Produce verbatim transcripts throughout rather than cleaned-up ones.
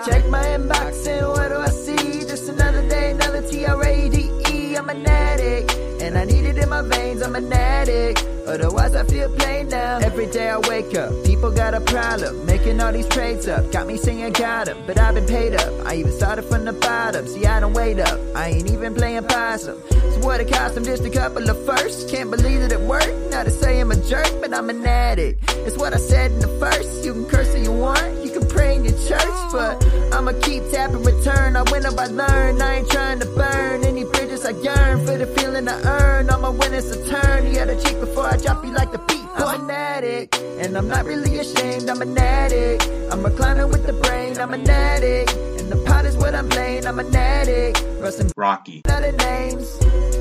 Check my inbox and what do I see? Just another day, another T R A D E. I'm an addict, and I need it in my veins. I'm an addict, otherwise I feel plain now. Every day I wake up, people got a problem, making all these trades up. Got me singing got 'em, but I've been paid up. I even started from the bottom, see I don't wait up. I ain't even playing possum. So what it cost, I'm just a couple of firsts. Can't believe that it worked, not to say I'm a jerk, but I'm an addict. It's what I said in the first. You can curse if you want, you can pray in your church, but I'ma keep tapping return. I win up, I learn, I ain't trying to burn any bridges. I yearn for the feeling I earn. All my winnings a turn, you gotta cheat before I drop you like the beat. I'm an addict, and I'm not really ashamed. I'm an addict, I'm reclining with the brain. I'm an addict, and the pot is what I'm playing. I'm an addict, Rustin Rocky. Other names.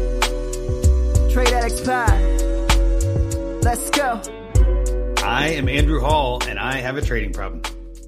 Trade Addicts Pod. Let's go. I am Andrew Hall, and I have a trading problem.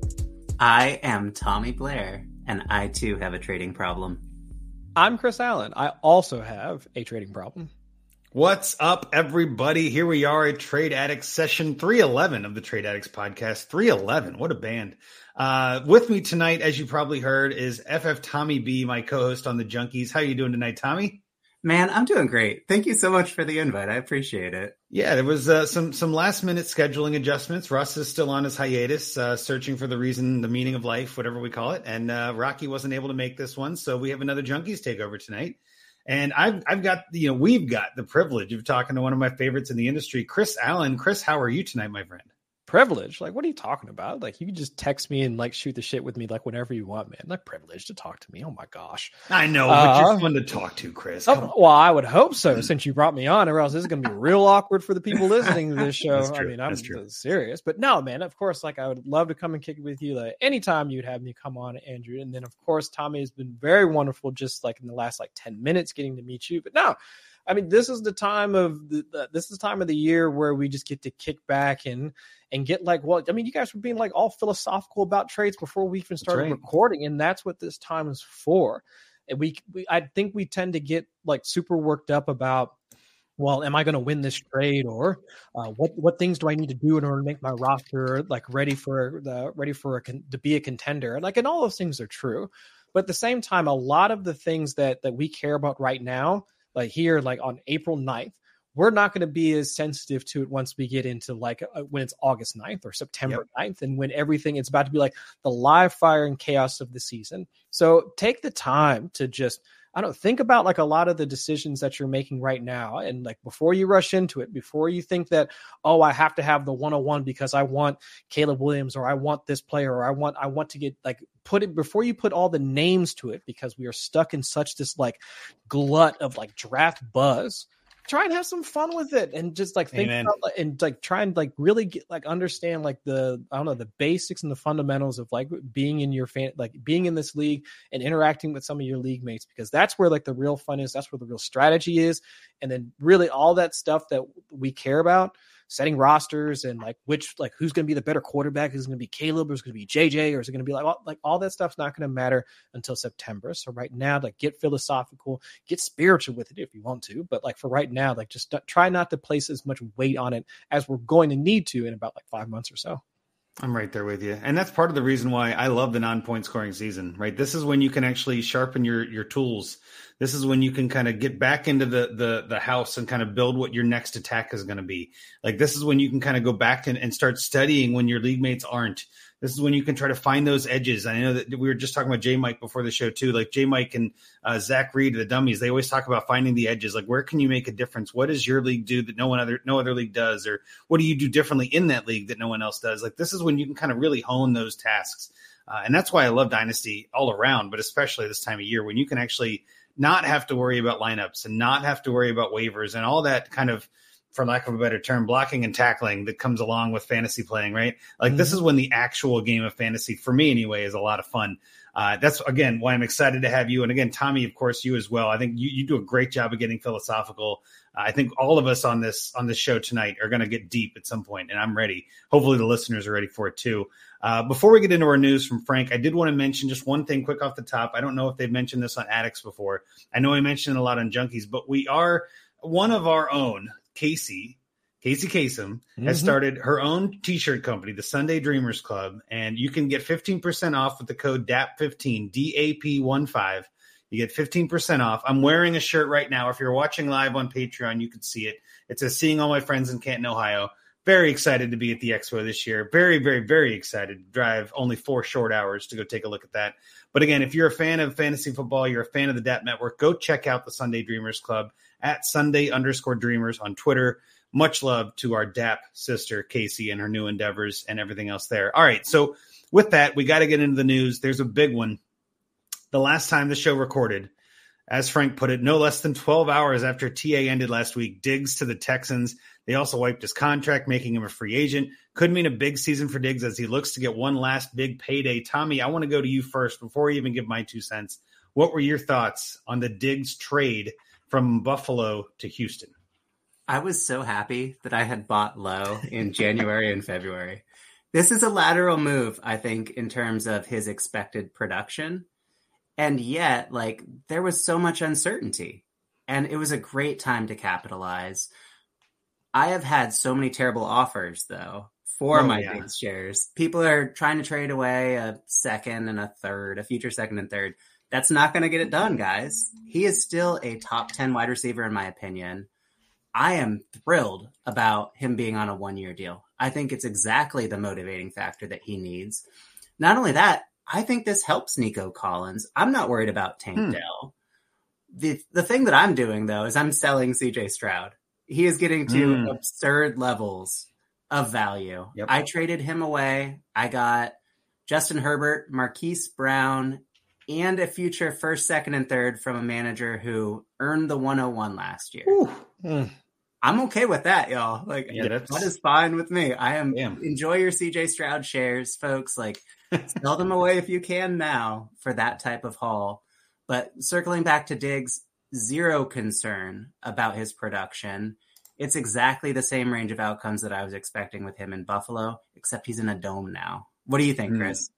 I am Tommy Blair, and I too have a trading problem. I'm Chris Allen. I also have a trading problem. What's up, everybody? Here we are at Trade Addicts session three eleven of the Trade Addicts podcast. three eleven, what a band. Uh, with me tonight, as you probably heard, is F F Tommy B, my co-host on the Junkies. How are you doing tonight, Tommy? Man, I'm doing great. Thank you so much for the invite. I appreciate it. Yeah, there was uh, some some last minute scheduling adjustments. Russ is still on his hiatus, uh, searching for the reason, the meaning of life, whatever we call it. And uh, Rocky wasn't able to make this one, so we have another Junkies takeover tonight. And I've I've got you know we've got the privilege of talking to one of my favorites in the industry, Chris Allen. Chris, how are you tonight, my friend? Privilege? Like, what are you talking about? Like, you can just text me and like shoot the shit with me like whenever you want, man. Not privileged to talk to me. Oh my gosh. I know, but uh, you're fun to talk to, Chris. Oh, well, I would hope so, since you brought me on, or else this is going to be real awkward for the people listening to this show. I mean, I'm serious, but no, man. Of course, like I would love to come and kick it with you. Like anytime you'd have me come on, Andrew. And then of course, Tommy has been very wonderful, just like in the last like ten minutes, getting to meet you. But no. I mean, this is the time of the, the this is the time of the year where we just get to kick back and and get like, well, I mean, you guys were being like all philosophical about trades before we even started right. recording, and that's what this time is for. And we, we, I think we tend to get like super worked up about, well, am I going to win this trade, or uh, what what things do I need to do in order to make my roster like ready for the ready for a to be a contender? And like, and all those things are true, but at the same time, a lot of the things that that we care about right now. Like here, like on April ninth, we're not going to be as sensitive to it once we get into like uh, when it's August ninth or September yep. ninth, and when everything it's about to be like the live fire and chaos of the season. So take the time to just, I don't know, think about like a lot of the decisions that you're making right now. And like before you rush into it, before you think that, oh, I have to have the one oh one because I want Caleb Williams, or I want this player, or I want, I want to get like, put it before you put all the names to it, because we are stuck in such this like glut of like draft buzz. Try and have some fun with it, and just like think Amen. about and like try and like really get like understand like the I don't know the basics and the fundamentals of like being in your fan like being in this league and interacting with some of your league mates, because that's where like the real fun is. That's where the real strategy is, and then really all that stuff that we care about. Setting rosters and like which like who's going to be the better quarterback? Is it going to be Caleb, or is it going to be J J, or is it going to be like all, like all that stuff's not going to matter until September. So right now, like get philosophical, get spiritual with it if you want to, but like for right now, like just try not to place as much weight on it as we're going to need to in about like five months or so. I'm right there with you. And that's part of the reason why I love the non-point scoring season, right? This is when you can actually sharpen your your tools. This is when you can kind of get back into the the the house and kind of build what your next attack is going to be. Like this is when you can kind of go back and, and start studying when your league mates aren't. This is when you can try to find those edges. I know that we were just talking about J Mike before the show too. Like J Mike and uh, Zach Reed, the dummies, they always talk about finding the edges. Like where can you make a difference? What does your league do that no one other no other league does, or what do you do differently in that league that no one else does? Like this is when you can kind of really hone those tasks, uh, and that's why I love Dynasty all around, but especially this time of year when you can actually not have to worry about lineups and not have to worry about waivers and all that kind of, for lack of a better term, blocking and tackling that comes along with fantasy playing, right? Like mm-hmm. This is when the actual game of fantasy, for me anyway, is a lot of fun. Uh, that's, again, why I'm excited to have you. And again, Tommy, of course, you as well. I think you, you do a great job of getting philosophical. Uh, I think all of us on this on this show tonight are going to get deep at some point, and I'm ready. Hopefully the listeners are ready for it too. Uh, before we get into our news from Frank, I did want to mention just one thing quick off the top. I don't know if they've mentioned this on Addicts before. I know I mentioned it a lot on Junkies, but we are one of our own, Casey, Casey Kasem, mm-hmm. has started her own t-shirt company, the Sunday Dreamers Club, and you can get fifteen percent off with the code D A P fifteen, D A P fifteen. You get fifteen percent off. I'm wearing a shirt right now. If you're watching live on Patreon, you can see it. It says, seeing all my friends in Canton, Ohio. Very excited to be at the Expo this year. Very, very, very excited to drive only four short hours to go take a look at that. But again, if you're a fan of fantasy football, you're a fan of the D A P Network, go check out the Sunday Dreamers Club at Sunday underscore Dreamers on Twitter. Much love to our D A P sister, Casey, and her new endeavors and everything else there. All right, so with that, we got to get into the news. There's a big one. The last time the show recorded, as Frank put it, no less than twelve hours after T A ended last week, Diggs to the Texans. They also wiped his contract, making him a free agent. Could mean a big season for Diggs as he looks to get one last big payday. Tommy, I want to go to you first before I even give my two cents. What were your thoughts on the Diggs trade from Buffalo to Houston? I was so happy that I had bought low in January and February. This is a lateral move, I think, in terms of his expected production. And yet, like, there was so much uncertainty. And it was a great time to capitalize. I have had so many terrible offers, though, for oh, my yeah. Diggs shares. People are trying to trade away a second and a third, a future second and third. That's not going to get it done, guys. He is still a top ten wide receiver, in my opinion. I am thrilled about him being on a one-year deal. I think it's exactly the motivating factor that he needs. Not only that, I think this helps Nico Collins. I'm not worried about Tank hmm. Dell. The the thing that I'm doing, though, is I'm selling C J Stroud. He is getting to mm. absurd levels of value. Yep. I traded him away. I got Justin Herbert, Marquise Brown, and a future first, second, and third from a manager who earned the one oh one last year. Mm. I'm okay with that, y'all. Like, yeah, that is fine with me. I am Damn. Enjoy your C J Stroud shares, folks. Like, sell them away if you can now for that type of haul. But circling back to Diggs, zero concern about his production. It's exactly the same range of outcomes that I was expecting with him in Buffalo, except he's in a dome now. What do you think, Chris?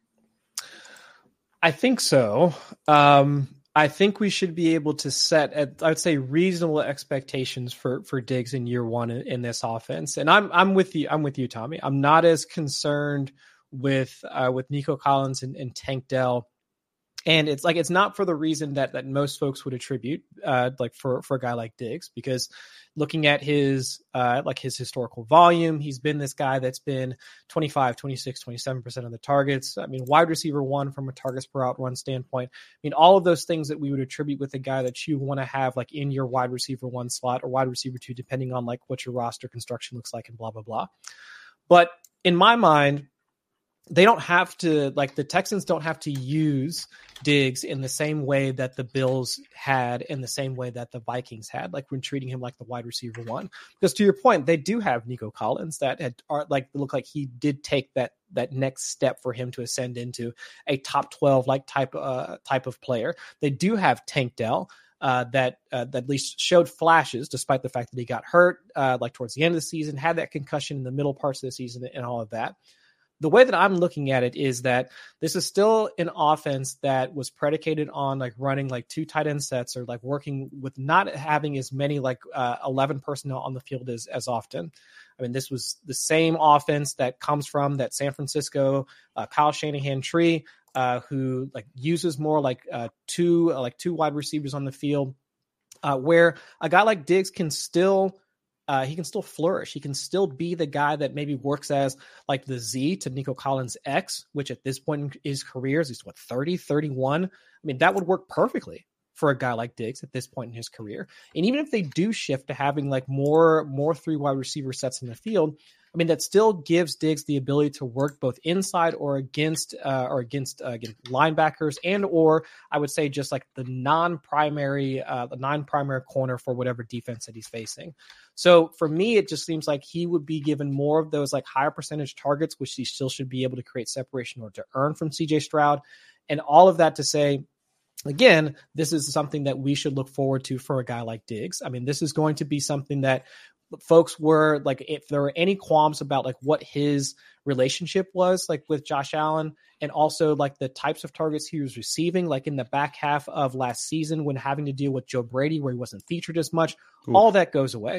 I think so. Um, I think we should be able to set, at, I would say, reasonable expectations for for Diggs in year one in, in this offense. And I'm I'm with you. I'm with you, Tommy. I'm not as concerned with uh, with Nico Collins and, and Tank Dell. And it's like, it's not for the reason that, that most folks would attribute, uh, like for, for a guy like Diggs, because looking at his, uh, like his historical volume, he's been this guy that's been twenty-five, twenty-six, twenty-seven percent of the targets. I mean, wide receiver one from a targets per out run standpoint. I mean, all of those things that we would attribute with a guy that you want to have like in your wide receiver one slot or wide receiver two, depending on like what your roster construction looks like and blah, blah, blah. But in my mind, they don't have to, like the Texans don't have to use Diggs in the same way that the Bills had, in the same way that the Vikings had, like when treating him like the wide receiver one. Because to your point, they do have Nico Collins that had are like look like he did take that that next step for him to ascend into a top twelve like type uh type of player. They do have Tank Dell. Uh, that uh, that at least showed flashes, despite the fact that he got hurt, uh, like towards the end of the season, had that concussion in the middle parts of the season, and all of that. The way that I'm looking at it is that this is still an offense that was predicated on like running like two tight end sets or like working with not having as many like uh, eleven personnel on the field as, as often. I mean, this was the same offense that comes from that San Francisco uh, Kyle Shanahan tree, uh, who like uses more like uh, two uh, like two wide receivers on the field, uh, where a guy like Diggs can still. Uh, he can still flourish. He can still be the guy that maybe works as like the Z to Nico Collins X, which at this point in his career is he's what, thirty, thirty-one. I mean, that would work perfectly for a guy like Diggs at this point in his career. And even if they do shift to having like more, more three wide receiver sets in the field, I mean, that still gives Diggs the ability to work both inside or against uh, or against uh, again, linebackers and or I would say just like the non-primary uh, the non-primary corner for whatever defense that he's facing. So for me, it just seems like he would be given more of those like higher percentage targets, which he still should be able to create separation or to earn from C J Stroud. And all of that to say, again, this is something that we should look forward to for a guy like Diggs. I mean, this is going to be something that folks were like, if there were any qualms about like what his relationship was like with Josh Allen and also like the types of targets he was receiving, like in the back half of last season when having to deal with Joe Brady, where he wasn't featured as much, Ooh. all that goes away.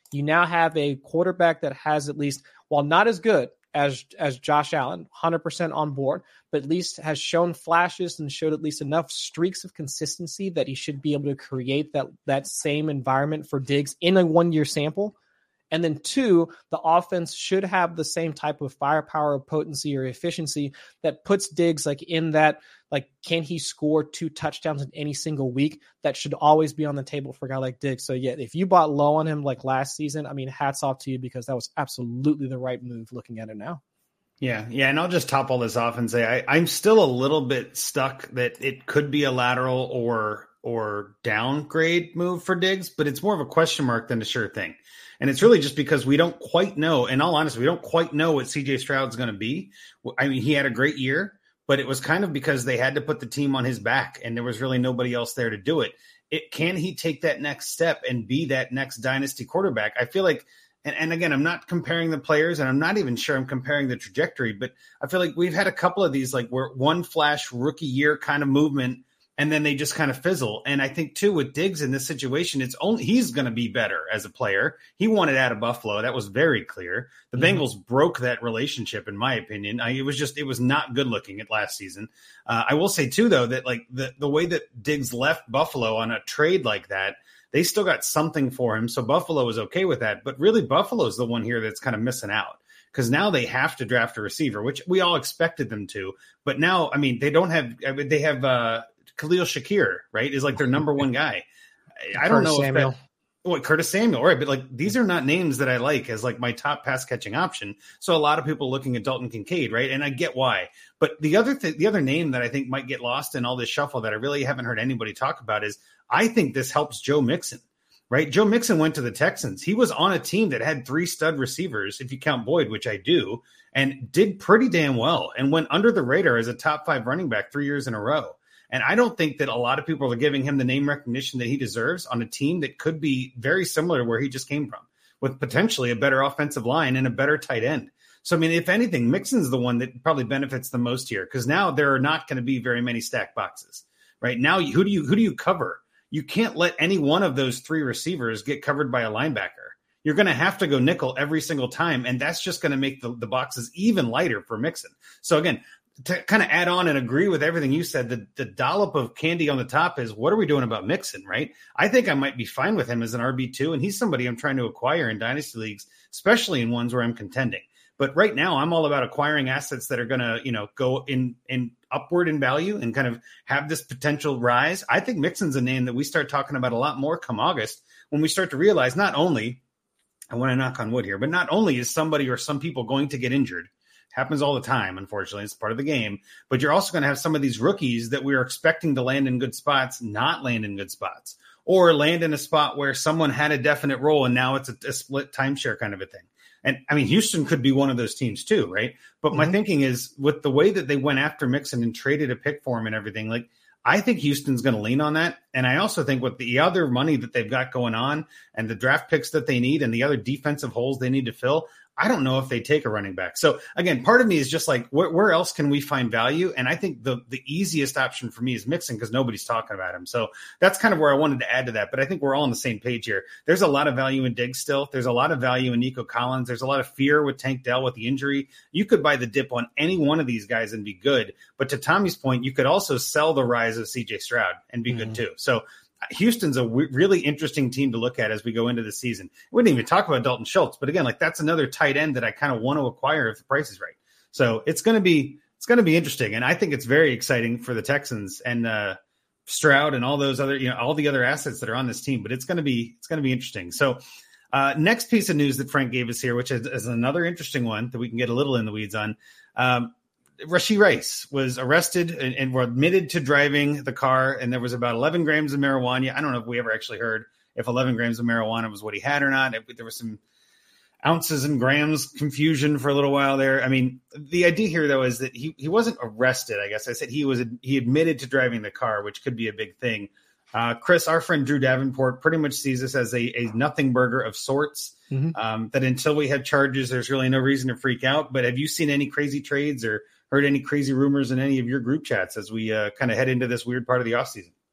You now have a quarterback that has at least, while not as good as as Josh Allen, one hundred percent on board, but at least has shown flashes and showed at least enough streaks of consistency that he should be able to create that that same environment for Diggs in a one-year sample. And then two, the offense should have the same type of firepower, potency, or efficiency that puts Diggs like in that, like, can he score two touchdowns in any single week? That should always be on the table for a guy like Diggs. So yeah, if you bought low on him like last season, I mean, hats off to you, because that was absolutely the right move looking at it now. Yeah, yeah, and I'll just top all this off and say I, I'm still a little bit stuck that it could be a lateral or or downgrade move for Diggs, but it's more of a question mark than a sure thing. And it's really just because we don't quite know. In all honesty, we don't quite know what C J Stroud's going to be. I mean, he had a great year, but it was kind of because they had to put the team on his back, and there was really nobody else there to do it. It can he take that next step and be that next dynasty quarterback? I feel like, and, and again, I'm not comparing the players, and I'm not even sure I'm comparing the trajectory, but I feel like we've had a couple of these, like where one flash rookie year kind of movement, and then they just kind of fizzle. And I think, too, with Diggs in this situation, it's only he's going to be better as a player. He wanted out of Buffalo. That was very clear. The mm-hmm. Bengals broke that relationship, in my opinion. I, it was just it was not good looking at last season. Uh, I will say, too, though, that like the, the way that Diggs left Buffalo on a trade like that, they still got something for him. So Buffalo was okay with that. But really, Buffalo's the one here that's kind of missing out, because now they have to draft a receiver, which we all expected them to. But now, I mean, they don't have I mean, they have uh, – Khalil Shakir, right, is like their number one guy. I don't Curtis know Samuel. if that, what Curtis Samuel, right? But like these are not names that I like as like my top pass catching option. So a lot of people looking at Dalton Kincaid, right? And I get why. But the other th- the other name that I think might get lost in all this shuffle that I really haven't heard anybody talk about is I think this helps Joe Mixon, right? Joe Mixon went to the Texans. He was on a team that had three stud receivers, if you count Boyd, which I do, and did pretty damn well and went under the radar as a top five running back three years in a row. And I don't think that a lot of people are giving him the name recognition that he deserves on a team that could be very similar to where he just came from, with potentially a better offensive line and a better tight end. So, I mean, if anything, Mixon's the one that probably benefits the most here, because now there are not going to be very many stack boxes, right? Now, who do you who do you cover? You can't let any one of those three receivers get covered by a linebacker. You're going to have to go nickel every single time, and that's just going to make the, the boxes even lighter for Mixon. So, again, to kind of add on and agree with everything you said, the, the dollop of candy on the top is, what are we doing about Mixon, right? I think I might be fine with him as an R B two, and he's somebody I'm trying to acquire in dynasty leagues, especially in ones where I'm contending. But right now, I'm all about acquiring assets that are going to, you know, go in, in upward in value and kind of have this potential rise. I think Mixon's a name that we start talking about a lot more come August, when we start to realize not only, I want to knock on wood here, but not only is somebody or some people going to get injured. Happens all the time, unfortunately. It's part of the game. But you're also going to have some of these rookies that we're expecting to land in good spots, not land in good spots, or land in a spot where someone had a definite role and now it's a, a split timeshare kind of a thing. And, I mean, Houston could be one of those teams too, right? But mm-hmm. my thinking is, with the way that they went after Mixon and traded a pick for him and everything, like, I think Houston's going to lean on that. And I also think with the other money that they've got going on and the draft picks that they need and the other defensive holes they need to fill, I don't know if they take a running back. So again, part of me is just like, where, where else can we find value? And I think the the easiest option for me is Mixon, because nobody's talking about him. So that's kind of where I wanted to add to that. But I think we're all on the same page here. There's a lot of value in Diggs still. There's a lot of value in Nico Collins. There's a lot of fear with Tank Dell with the injury. You could buy the dip on any one of these guys and be good. But to Tommy's point, you could also sell the rise of C J Stroud and be mm-hmm. good too. So Houston's a w- really interesting team to look at as we go into the season. We didn't even talk about Dalton Schultz, but again, like that's another tight end that I kind of want to acquire if the price is right. So it's going to be it's going to be interesting, and I think it's very exciting for the Texans and uh, Stroud and all those other you know all the other assets that are on this team. But it's going to be it's going to be interesting. So uh, next piece of news that Frank gave us here, which is, is another interesting one that we can get a little in the weeds on. Um, Rashee Rice was arrested and, and were admitted to driving the car, and there was about eleven grams of marijuana. I don't know if we ever actually heard if eleven grams of marijuana was what he had or not. There was some ounces and grams confusion for a little while there. I mean, the idea here, though, is that he, he wasn't arrested, I guess. I said he was he admitted to driving the car, which could be a big thing. Uh, Chris, our friend Drew Davenport, pretty much sees this as a, a nothing burger of sorts, mm-hmm. um, that until we have charges, there's really no reason to freak out. But have you seen any crazy trades or heard any crazy rumors in any of your group chats as we uh, kind of head into this weird part of the offseason?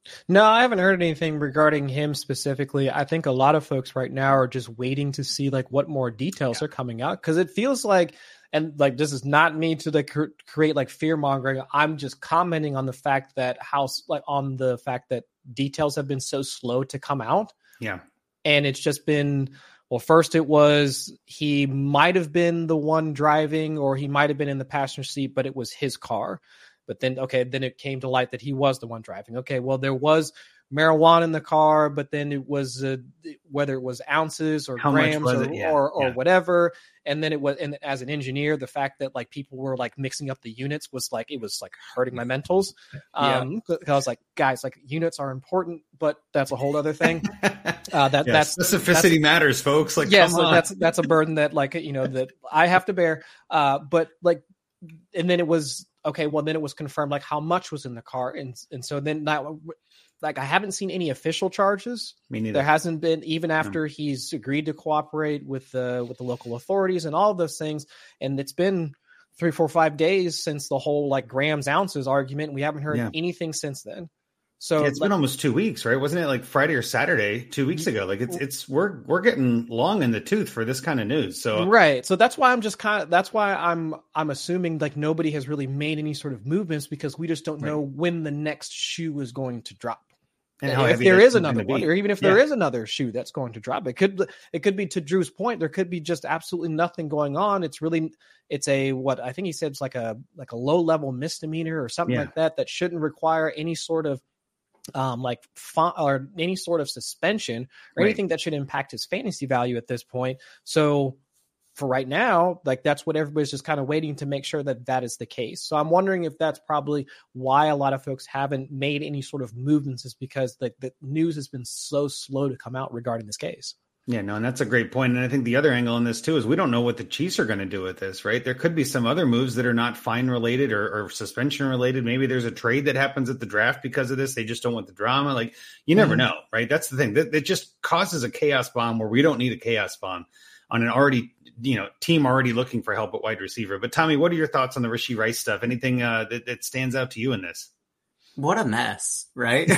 No, I haven't heard anything regarding him specifically. I think a lot of folks right now are just waiting to see like what more details yeah. are coming out, because it feels like, and like this is not me to like create like fear mongering. I'm just commenting on the fact that how like on the fact that details have been so slow to come out. Yeah, and it's just been. Well, first it was he might have been the one driving, or he might have been in the passenger seat, but it was his car. But then, okay, then it came to light that he was the one driving. Okay, well, there was marijuana in the car, but then it was uh, whether it was ounces or How grams or, yeah. or or yeah. whatever. And then it was, and as an engineer, the fact that like people were like mixing up the units was like, it was like hurting my mentals. Um, yeah. I was like, guys, like units are important, but that's a whole other thing. Uh, that yes, that's specificity that's, matters, folks. Like, yes, come on. that's that's a burden that like you know that I have to bear. Uh, but like, and then it was. Okay, well, then it was confirmed, like, how much was in the car. And and so then, that, like, I haven't seen any official charges. Me neither. There hasn't been, even after no. he's agreed to cooperate with the, with the local authorities and all of those things. And it's been three, four, five days since the whole, like, grams, ounces argument. We haven't heard yeah. anything since then. So yeah, it's like, been almost two weeks, right? Wasn't it like Friday or Saturday two weeks ago? Like it's it's we're we're getting long in the tooth for this kind of news. So right. So that's why I'm just kind of that's why I'm I'm assuming like nobody has really made any sort of movements, because we just don't right. know when the next shoe is going to drop. And how if there is another one, or even if yeah. there is another shoe that's going to drop, it could it could be, to Drew's point, there could be just absolutely nothing going on. It's really it's a what I think he said it's like a like a low level misdemeanor or something yeah. like that that shouldn't require any sort of um, like fa- or any sort of suspension or right. anything that should impact his fantasy value at this point. So for right now, like that's what everybody's just kind of waiting to make sure that that is the case. So I'm wondering if that's probably why a lot of folks haven't made any sort of movements, is because the, the news has been so slow to come out regarding this case. Yeah, no, and that's a great point. And I think the other angle in this too is we don't know what the Chiefs are going to do with this, right? There could be some other moves that are not fine related or, or suspension related. Maybe there's a trade that happens at the draft because of this. They just don't want the drama. Like you never mm-hmm. know, right? That's the thing. That it just causes a chaos bomb where we don't need a chaos bomb on an already, you know, team already looking for help at wide receiver. But Tommy, what are your thoughts on the Rashee Rice stuff? Anything uh, that, that stands out to you in this? What a mess, right?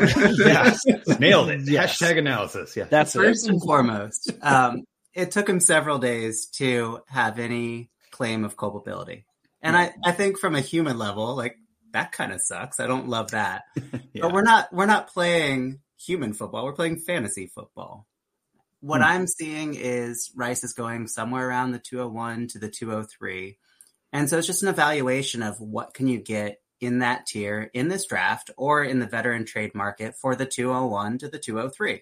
Yes, nailed it. Yes. Hashtag analysis. Yeah, that's first and foremost. Um, it took him several days to have any claim of culpability, and I, I think from a human level, like that kind of sucks. I don't love that, yeah. But we're not we're not playing human football. We're playing fantasy football. What hmm. I'm seeing is Rice is going somewhere around the two oh one to the two oh three, and so it's just an evaluation of what can you get in that tier in this draft or in the veteran trade market for the two oh one to the two oh three.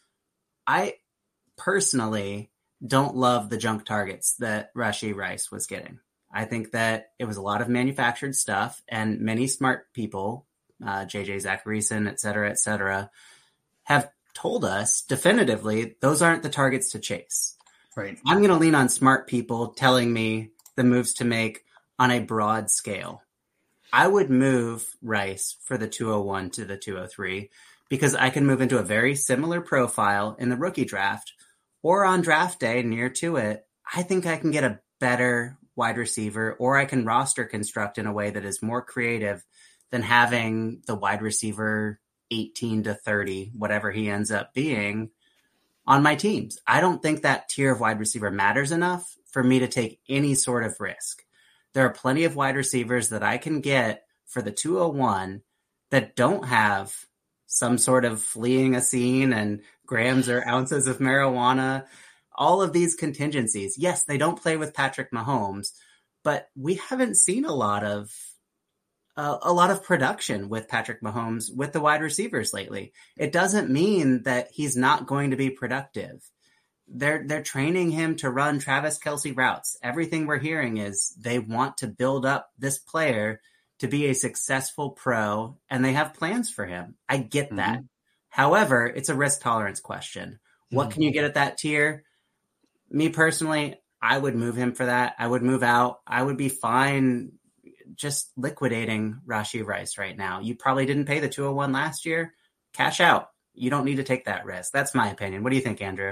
I personally don't love the junk targets that Rashee Rice was getting. I think that it was a lot of manufactured stuff, and many smart people, uh, J J Zacharyson, et cetera, et cetera, have told us definitively those aren't the targets to chase. Right. I'm going to lean on smart people telling me the moves to make on a broad scale. I would move Rice for the two oh one to the two oh three because I can move into a very similar profile in the rookie draft or on draft day near to it. I think I can get a better wide receiver, or I can roster construct in a way that is more creative than having the wide receiver eighteen to thirty, whatever he ends up being, on my teams. I don't think that tier of wide receiver matters enough for me to take any sort of risk. There are plenty of wide receivers that I can get for the two oh one that don't have some sort of fleeing a scene and grams or ounces of marijuana. All of these contingencies. Yes, they don't play with Patrick Mahomes, but we haven't seen a lot of uh, a lot of production with Patrick Mahomes with the wide receivers lately. It doesn't mean that he's not going to be productive. They're they're training him to run Travis Kelce routes. Everything we're hearing is they want to build up this player to be a successful pro, and they have plans for him. I get that. Mm-hmm. However, it's a risk tolerance question. What mm-hmm. can you get at that tier? Me personally, I would move him for that. I would move out. I would be fine just liquidating Rashee Rice right now. You probably didn't pay the two oh one last year. Cash out. You don't need to take that risk. That's my opinion. What do you think, Andrew?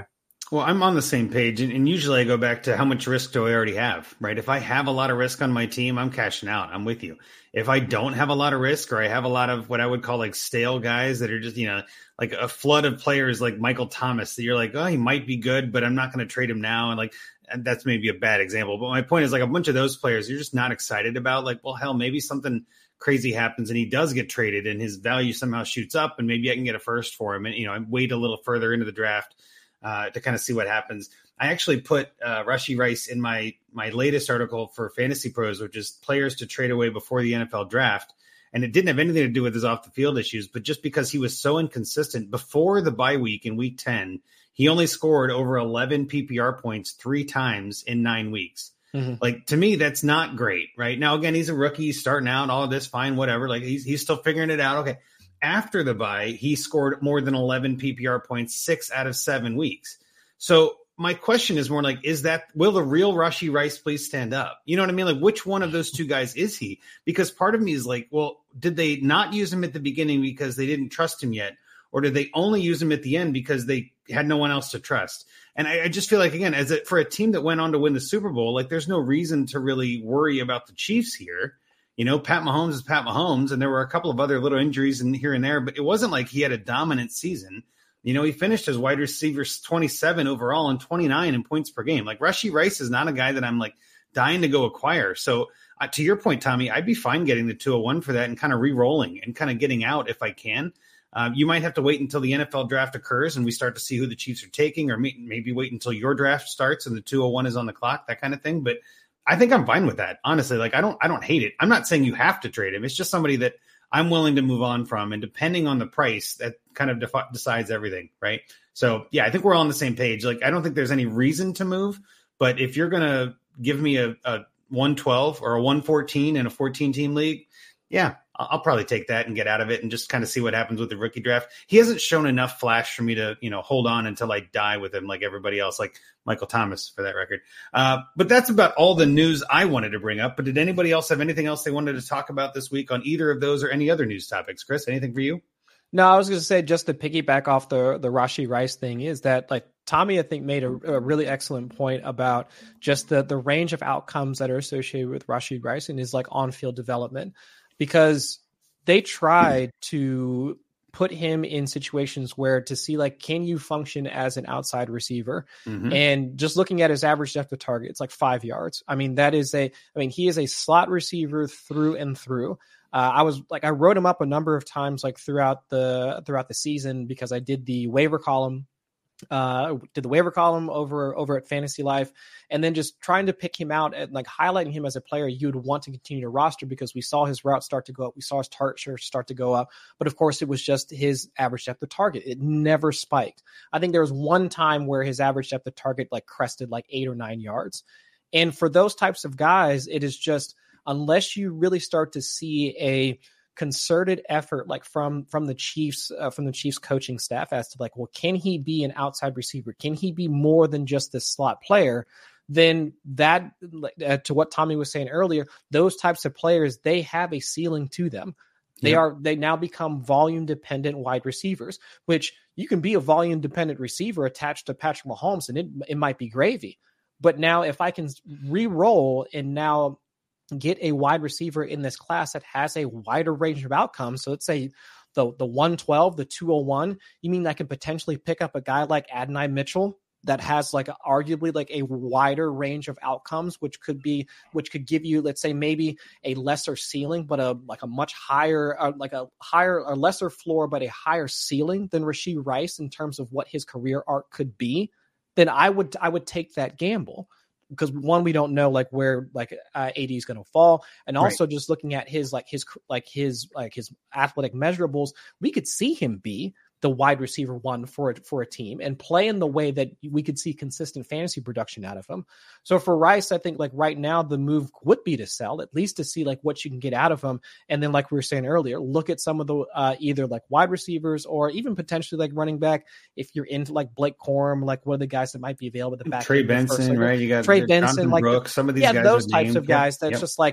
Well, I'm on the same page, and, and usually I go back to how much risk do I already have, right? If I have a lot of risk on my team, I'm cashing out. I'm with you. If I don't have a lot of risk, or I have a lot of what I would call like stale guys that are just, you know, like a flood of players like Michael Thomas that you're like, oh, he might be good, but I'm not going to trade him now. And like, and that's maybe a bad example. But my point is like a bunch of those players you're just not excited about. Like, well, hell, maybe something crazy happens and he does get traded and his value somehow shoots up and maybe I can get a first for him. And, you know, I wait a little further into the draft Uh, to kind of see what happens. I actually put uh, Rashee Rice in my my latest article for Fantasy Pros, which is players to trade away before the N F L draft. And it didn't have anything to do with his off the field issues, but just because he was so inconsistent before the bye week in week ten, he only scored over eleven P P R points three times in nine weeks. Mm-hmm. Like, to me, that's not great, right? Now, again, he's a rookie, he's starting out, all of this, fine, whatever. Like, he's he's still figuring it out. Okay. After the bye, he scored more than eleven P P R points, six out of seven weeks. So my question is more like, is that, will the real Rashee Rice please stand up? You know what I mean? Like, which one of those two guys is he? Because part of me is like, well, did they not use him at the beginning because they didn't trust him yet? Or did they only use him at the end because they had no one else to trust? And I, I just feel like, again, as a, for a team that went on to win the Super Bowl, like there's no reason to really worry about the Chiefs here. You know, Pat Mahomes is Pat Mahomes, and there were a couple of other little injuries in here and there, but it wasn't like he had a dominant season. You know, he finished as wide receiver twenty-seven overall and twenty-nine in points per game. Like, Rashee Rice is not a guy that I'm like dying to go acquire. So uh, to your point, Tommy, I'd be fine getting the two oh one for that and kind of re-rolling and kind of getting out if I can. Um, you might have to wait until the N F L draft occurs and we start to see who the Chiefs are taking, or may- maybe wait until your draft starts and the two oh one is on the clock, that kind of thing. But I think I'm fine with that. Honestly, like I don't, I don't hate it. I'm not saying you have to trade him. It's just somebody that I'm willing to move on from, and depending on the price, that kind of defi- decides everything, right? So yeah, I think we're all on the same page. Like, I don't think there's any reason to move, but if you're gonna give me a, a one twelve or a one fourteen in a fourteen team league, yeah, I'll probably take that and get out of it and just kind of see what happens with the rookie draft. He hasn't shown enough flash for me to, you know, hold on until I die with him like everybody else, like Michael Thomas for that record. Uh, but that's about all the news I wanted to bring up. But did anybody else have anything else they wanted to talk about this week on either of those or any other news topics? Chris, anything for you? No, I was going to say, just to piggyback off the, the Rashee Rice thing, is that like Tommy, I think, made a, a really excellent point about just the, the range of outcomes that are associated with Rashee Rice and his like on-field development. Because they tried to put him in situations where to see, like, can you function as an outside receiver? Mm-hmm. And just looking at his average depth of target, it's like five yards. I mean, that is a, I mean, he is a slot receiver through and through. Uh, I was like, I wrote him up a number of times, like throughout the, throughout the season, because I did the waiver column. Uh, did the waiver column over over at Fantasy Life, and then just trying to pick him out and like highlighting him as a player you'd want to continue to roster, because we saw his route start to go up, we saw his target share start to go up, but of course it was just his average depth of target. It never spiked. I think there was one time where his average depth of target like crested like eight or nine yards, and for those types of guys, it is just, unless you really start to see a concerted effort like from from the Chiefs uh, from the Chiefs coaching staff as to like, well, can he be an outside receiver? Can he be more than just this slot player? Then that, uh, to what Tommy was saying earlier, those types of players, they have a ceiling to them. They yep. are they now become volume dependent wide receivers, which you can be a volume dependent receiver attached to Patrick Mahomes and it it might be gravy. But now if I can re-roll and now get a wide receiver in this class that has a wider range of outcomes. So let's say the the one twelve, the two oh one, you mean I can potentially pick up a guy like Adonai Mitchell that has like a, arguably like a wider range of outcomes, which could be, which could give you, let's say maybe a lesser ceiling, but a like a much higher, uh, like a higher or lesser floor, but a higher ceiling than Rashee Rice in terms of what his career arc could be. Then I would I would take that gamble. Because one, we don't know like where like uh, A D is going to fall, and also right. just looking at his like his like his like his athletic measurables, we could see him be the wide receiver one for a, for a team and play in the way that we could see consistent fantasy production out of him. So for Rice, I think like right now the move would be to sell, at least to see like what you can get out of him. And then like we were saying earlier, look at some of the uh, either like wide receivers or even potentially like running back. If you're into like Blake Corum, like what are the guys that might be available at the back? Trey Benson, first, like, right? You got Trey Benson, like Brooks, some of these yeah, guys those types named. of guys. That's yep. just like,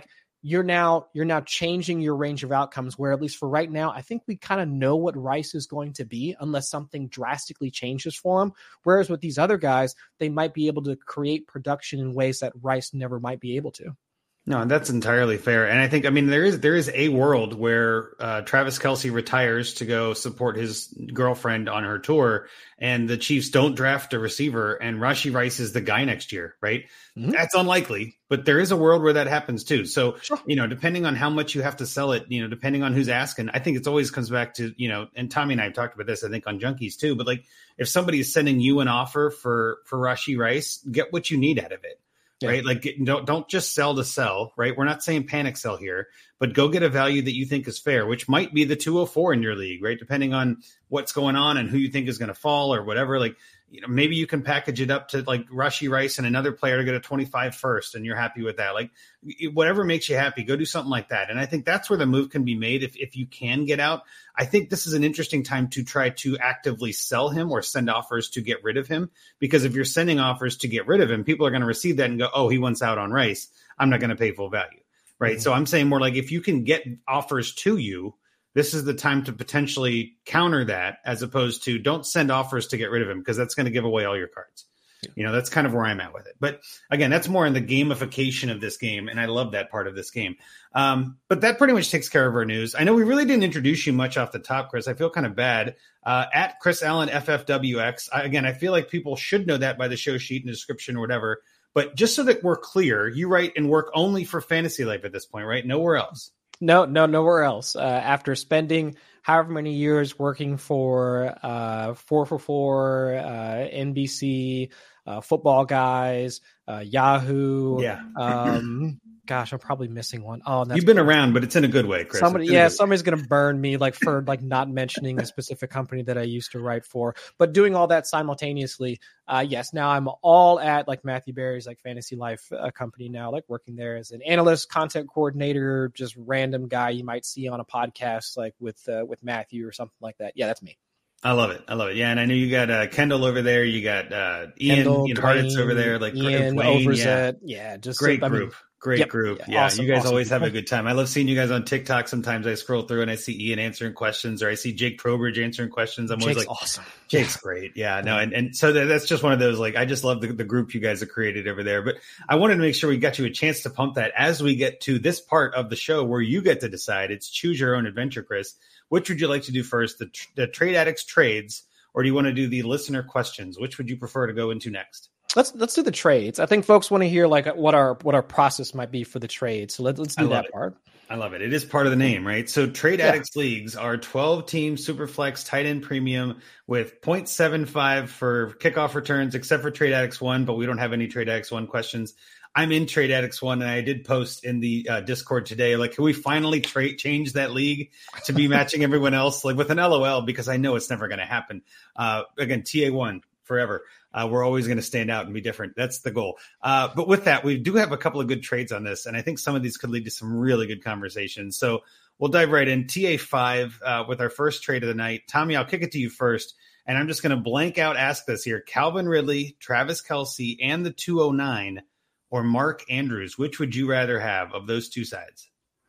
you're now you're now changing your range of outcomes, where at least for right now, I think we kind of know what Rice is going to be unless something drastically changes for him. Whereas with these other guys, they might be able to create production in ways that Rice never might be able to. No, that's entirely fair. And I think, I mean, there is there is a world where uh, Travis Kelce retires to go support his girlfriend on her tour, and the Chiefs don't draft a receiver, and Rashee Rice is the guy next year, right? Mm-hmm. That's unlikely, but there is a world where that happens too. So, sure. you know, depending on how much you have to sell it, you know, depending on who's asking, I think it always comes back to, you know, and Tommy and I have talked about this, I think, on Junkies too, but like if somebody is sending you an offer for, for Rashee Rice, get what you need out of it. Yeah. Right. Like don't, don't just sell to sell. Right. We're not saying panic sell here, but go get a value that you think is fair, which might be the two oh four in your league. Right. Depending on what's going on and who you think is going to fall or whatever. Like, you know, maybe you can package it up to like Rashee Rice and another player to get a twenty-five first and you're happy with that. Like whatever makes you happy, go do something like that. And I think that's where the move can be made. If, if you can get out, I think this is an interesting time to try to actively sell him or send offers to get rid of him, because if you're sending offers to get rid of him, people are going to receive that and go, oh, he wants out on Rice. I'm not going to pay full value. Right. Mm-hmm. So I'm saying more like if you can get offers to you, this is the time to potentially counter that, as opposed to don't send offers to get rid of him, because that's going to give away all your cards. Yeah. You know, that's kind of where I'm at with it. But again, that's more in the gamification of this game. And I love that part of this game. Um, but that pretty much takes care of our news. I know we really didn't introduce you much off the top, Chris. I feel kind of bad. Uh, at Chris Allen F F W X. I, again, I feel like people should know that by the show sheet and the description or whatever. But just so that we're clear, you write and work only for Fantasy Life at this point, right? Nowhere else. No, no, nowhere else. Uh, after spending however many years working for uh, four for four, uh, N B C, uh, Football Guys, uh, Yahoo. Yeah. Um, gosh, I'm probably missing one. Oh, that's you've been around, but it's in a good way, Chris. Somebody, yeah, somebody's going to burn me like for like not mentioning a specific company that I used to write for. But doing all that simultaneously, uh, yes, now I'm all at like Matthew Berry's like Fantasy Life uh, company now, like working there as an analyst, content coordinator, just random guy you might see on a podcast like with uh, with Matthew or something like that. Yeah, that's me. I love it. I love it. Yeah, and I know you got uh, Kendall over there. You got uh, Ian, Kendall, Ian Hartitz over there. Like Ian, Dwayne, Overzet. Yeah. yeah, just great I group. Mean, Great yep, group. Yeah, yeah awesome, you guys awesome. always have a good time. I love seeing you guys on TikTok. Sometimes I scroll through and I see Ian answering questions, or I see Jake Trowbridge answering questions. I'm Jake's always like, awesome. Jake's great. Yeah, no. And, and so that, that's just one of those, like, I just love the, the group you guys have created over there. But I wanted to make sure we got you a chance to pump that as we get to this part of the show where you get to decide. It's choose your own adventure, Chris. Which would you like to do first? The, the Trade Addicts trades, or do you want to do the listener questions? Which would you prefer to go into next? Let's let's do the trades. I think folks want to hear like what our what our process might be for the trade. So let's let's do that it. part. I love it. It is part of the name, right? So Trade yeah. Addicts leagues are twelve team Superflex tight end premium with zero point seven five for kickoff returns, except for Trade Addicts one, but we don't have any Trade Addicts one questions. I'm in Trade Addicts one, and I did post in the uh, Discord today, like, can we finally tra- change that league to be matching everyone else, like with an L O L, because I know it's never going to happen. Uh, again, T A one forever. Uh, we're always going to stand out and be different. That's the goal. Uh, but with that, we do have a couple of good trades on this, and I think some of these could lead to some really good conversations. So we'll dive right in. T A five uh, with our first trade of the night. Tommy, I'll kick it to you first, and I'm just going to blank out ask this here. Calvin Ridley, Travis Kelce, and the two oh nine, or Mark Andrews. Which would you rather have of those two sides?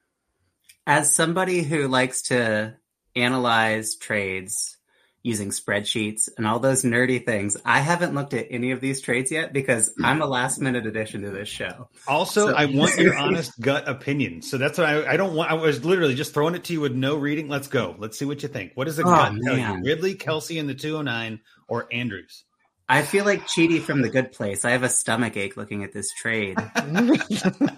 As somebody who likes to analyze trades using spreadsheets and all those nerdy things, I haven't looked at any of these trades yet because I'm a last minute addition to this show. Also, so. I want your honest gut opinion. So that's what I, I don't want. I was literally just throwing it to you with no reading. Let's go. Let's see what you think. What does the oh, gut man. tell you? Ridley, Kelce, and the two oh nine, or Andrews? I feel like Cheaty from The Good Place. I have a stomach ache looking at this trade. The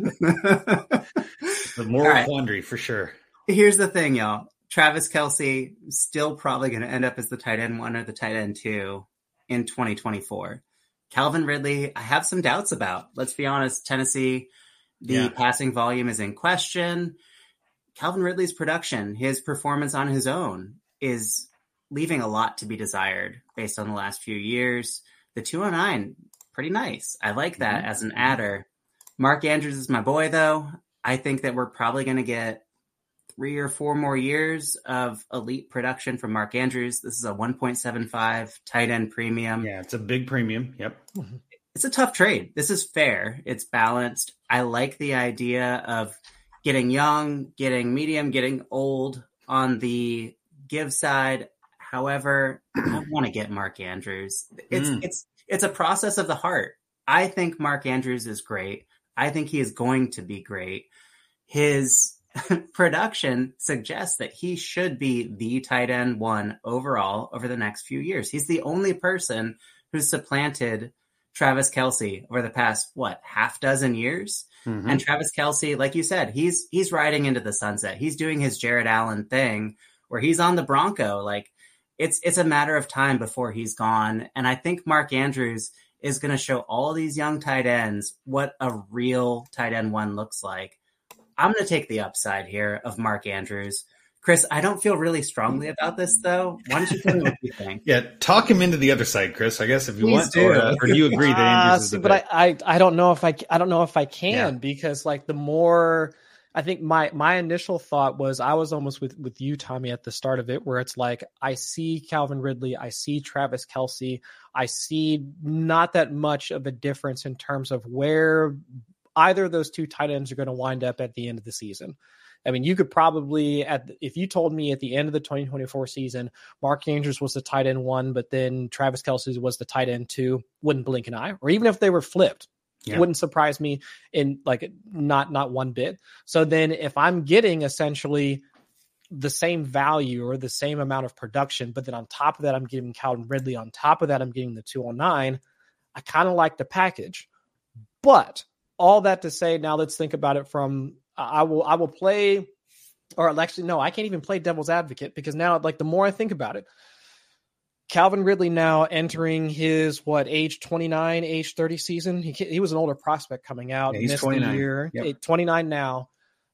moral right. quandary for sure. Here's the thing, y'all. Travis Kelce still probably going to end up as the tight end one or the tight end two in twenty twenty-four. Calvin Ridley, I have some doubts about. Let's be honest, Tennessee, the yeah. passing volume is in question. Calvin Ridley's production, his performance on his own is leaving a lot to be desired based on the last few years. The two oh nine, pretty nice. I like that mm-hmm. as an adder. Mark Andrews is my boy, though. I think that we're probably going to get three or four more years of elite production from Mark Andrews. This is a one point seven five tight end premium. Yeah, it's a big premium. Yep. it's a tough trade. This is fair. It's balanced. I like the idea of getting young, getting medium, getting old on the give side. However, I want to get Mark Andrews. It's mm. it's it's a process of the heart. I think Mark Andrews is great. I think he is going to be great. His production suggests that he should be the tight end one overall over the next few years. He's the only person who's supplanted Travis Kelce over the past, what, half dozen years? Mm-hmm. And Travis Kelce, like you said, he's he's riding into the sunset. He's doing his Jared Allen thing where he's on the Bronco. Like, it's it's a matter of time before he's gone. And I think Mark Andrews is going to show all these young tight ends what a real tight end one looks like. I'm going to take the upside here of Mark Andrews. Chris, I don't feel really strongly about this, though. Why don't you tell me what you think? Yeah, talk him into the other side, Chris. I guess if you Please want, do. Or, uh, or do you agree that Andrews uh, is the But I, I, I don't know if I, I don't know if I can yeah. because, like, the more I think my my initial thought was I was almost with with you, Tommy, at the start of it, where it's like I see Calvin Ridley, I see Travis Kelce, I see not that much of a difference in terms of where either of those two tight ends are going to wind up at the end of the season. I mean, you could probably, at if you told me at the end of the twenty twenty-four season, Mark Andrews was the tight end one, but then Travis Kelce was the tight end two, wouldn't blink an eye. Or even if they were flipped, yeah. it wouldn't surprise me in like not not one bit. So then if I'm getting essentially the same value or the same amount of production, but then on top of that, I'm getting Calvin Ridley. On top of that, I'm getting the two oh nine. I kind of like the package. But all that to say, now let's think about it from I will I will play, or actually, no, I can't even play devil's advocate because now, like, the more I think about it, Calvin Ridley now entering his, what, age twenty-nine, age thirty season. He he was an older prospect coming out. Yeah, he's twenty-nine. Year, yep. twenty-nine now.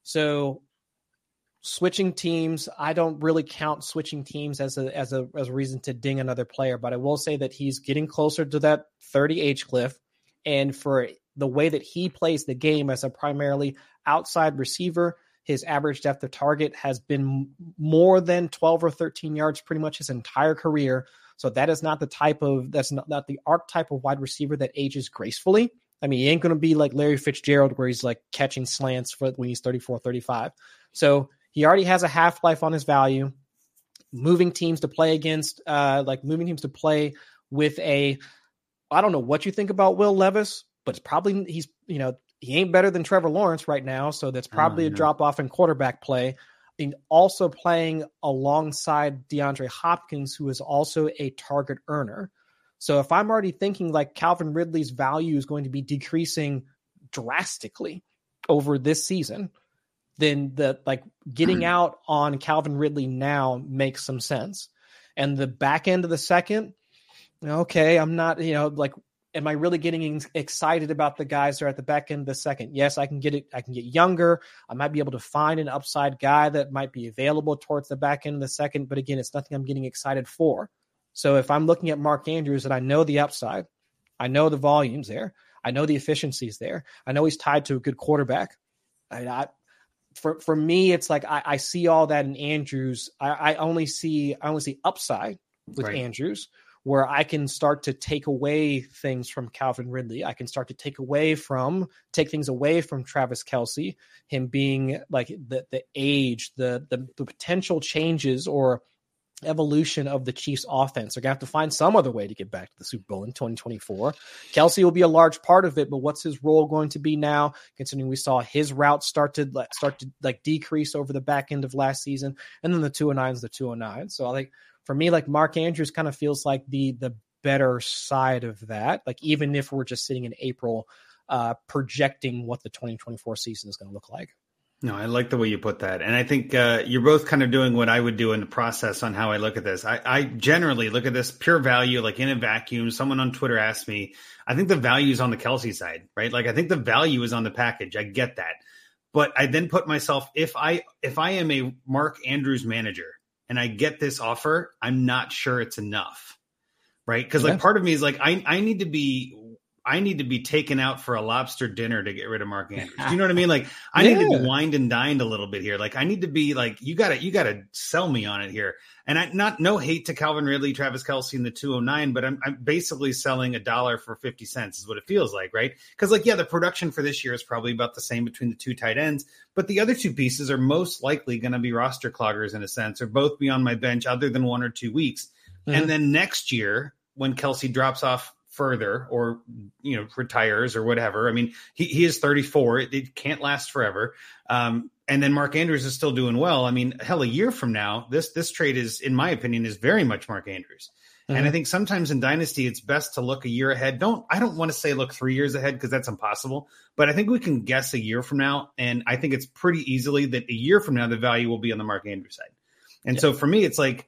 So switching teams, I don't really count switching teams as a as a as a reason to ding another player, but I will say that he's getting closer to that thirty age cliff, and for the way that he plays the game as a primarily outside receiver, his average depth of target has been more than twelve or thirteen yards pretty much his entire career. So that is not the type of, that's not, not the archetype of wide receiver that ages gracefully. I mean, he ain't going to be like Larry Fitzgerald where he's like catching slants for when he's thirty-four, thirty-five. So he already has a half-life on his value. Moving teams to play against, uh, like moving teams to play with a, I don't know what you think about Will Levis, but it's probably, he's, you know, he ain't better than Trevor Lawrence right now. So that's probably oh, a drop off in quarterback play. And also playing alongside DeAndre Hopkins, who is also a target earner. So if I'm already thinking like Calvin Ridley's value is going to be decreasing drastically over this season, then the like getting out on Calvin Ridley now makes some sense. And the back end of the second, okay, I'm not, you know, like, am I really getting excited about the guys that are at the back end of the second? Yes, I can get it. I can get younger. I might be able to find an upside guy that might be available towards the back end of the second. But again, it's nothing I'm getting excited for. So if I'm looking at Mark Andrews and I know the upside, I know the volume's there, I know the efficiency's there, I know he's tied to a good quarterback. I, I, for for me, it's like I, I see all that in Andrews. I, I only see I only see upside with right. Andrews, where I can start to take away things from Calvin Ridley. I can start to take away from, take things away from Travis Kelce, him being like the the age, the the, the potential changes or evolution of the Chiefs offense. They're going to have to find some other way to get back to the Super Bowl in twenty twenty-four. Kelce will be a large part of it, but what's his role going to be now, considering we saw his routes start to start to like decrease over the back end of last season, and then the two oh nine is the two oh nine. So I think, for me, like Mark Andrews kind of feels like the the better side of that. Like even if we're just sitting in April, uh, projecting what the twenty twenty-four season is going to look like. No, I like the way you put that. And I think uh, you're both kind of doing what I would do in the process on how I look at this. I, I generally look at this pure value, like in a vacuum. Someone on Twitter asked me, I think the value is on the Kelce side, right? Like I think the value is on the package. I get that. But I then put myself, if I if I am a Mark Andrews manager, and I get this offer, I'm not sure it's enough, right? Because yeah. like part of me is like, I, I need to be I need to be taken out for a lobster dinner to get rid of Mark Andrews. Do you know what I mean? Like, I yeah. need to be wined and dined a little bit here. Like, I need to be like, you gotta, you gotta sell me on it here. And I not, no hate to Calvin Ridley, Travis Kelce, and the two oh nine, but I'm, I'm basically selling a dollar for fifty cents is what it feels like, right? Because like, yeah, the production for this year is probably about the same between the two tight ends, but the other two pieces are most likely going to be roster cloggers in a sense, or both be on my bench other than one or two weeks. Mm-hmm. And then next year, when Kelce drops off further or, you know, retires or whatever. I mean, he, he is thirty-four. It, it can't last forever. Um, and then Mark Andrews is still doing well. I mean, hell, a year from now, this, this trade is, in my opinion, is very much Mark Andrews. Mm-hmm. And I think sometimes in Dynasty, it's best to look a year ahead. Don't, I don't want to say look three years ahead because that's impossible, but I think we can guess a year from now. And I think it's pretty easily that a year from now, the value will be on the Mark Andrews side. And yeah. so for me, it's like,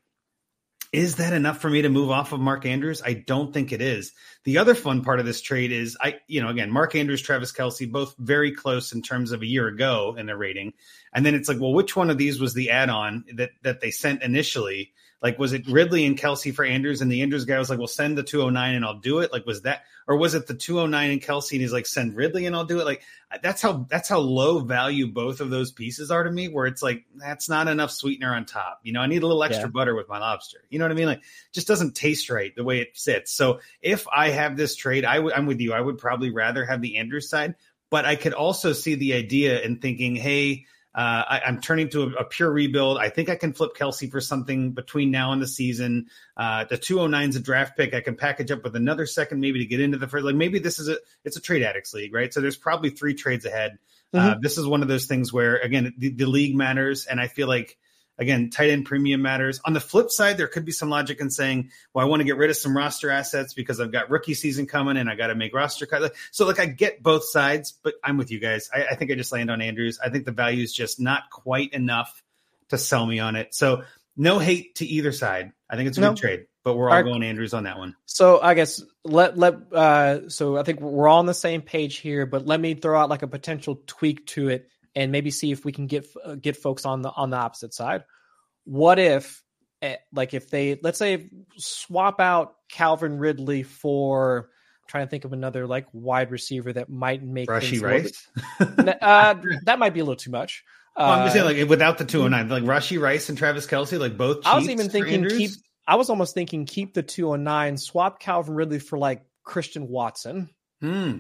is that enough for me to move off of Mark Andrews? I don't think it is. The other fun part of this trade is, I, you know, again, Mark Andrews, Travis Kelce, both very close in terms of a year ago in their rating. And then it's like, well, which one of these was the add-on that, that they sent initially? Like, was it Ridley and Kelce for Andrews? And the Andrews guy was like, well, send the two oh nine and I'll do it. Like, was that, or was it the two oh nine and Kelce and he's like, send Ridley and I'll do it? Like, that's how, that's how low value both of those pieces are to me, where it's like, that's not enough sweetener on top. You know, I need a little extra yeah. butter with my lobster. You know what I mean? Like, just doesn't taste right the way it sits. So if I have this trade, I would, I'm with you. I would probably rather have the Andrews side, but I could also see the idea in thinking, hey, Uh, I, I'm turning to a, a pure rebuild. I think I can flip Kelce for something between now and the season. Uh, the two oh nine is a draft pick. I can package up with another second, maybe to get into the first. Like maybe this is a it's a trade addicts league, right? So there's probably three trades ahead. Mm-hmm. Uh, this is one of those things where again the, the league matters, and I feel like again tight end premium matters. On the flip side, there could be some logic in saying, well, I want to get rid of some roster assets because I've got rookie season coming and I got to make roster cuts. So like I get both sides, but I'm with you guys. I, I think I just land on Andrews. I think the value is just not quite enough to sell me on it. So no hate to either side. I think it's a no. good trade, but we're all Our, going Andrews on that one. So I guess let, let, uh, so I think we're all on the same page here, but let me throw out like a potential tweak to it and maybe see if we can get, uh, get folks on the, on the opposite side. What if, like, if they, let's say, swap out Calvin Ridley for, I'm trying to think of another, like, wide receiver that might make Rashee Rice? Bit, uh, that might be a little too much. Well, I'm just saying, like, without the two oh nine, like, Rashee Rice and Travis Kelce, like, both I was even thinking, keep, I was almost thinking, keep the two oh nine, swap Calvin Ridley for, like, Christian Watson. Hmm.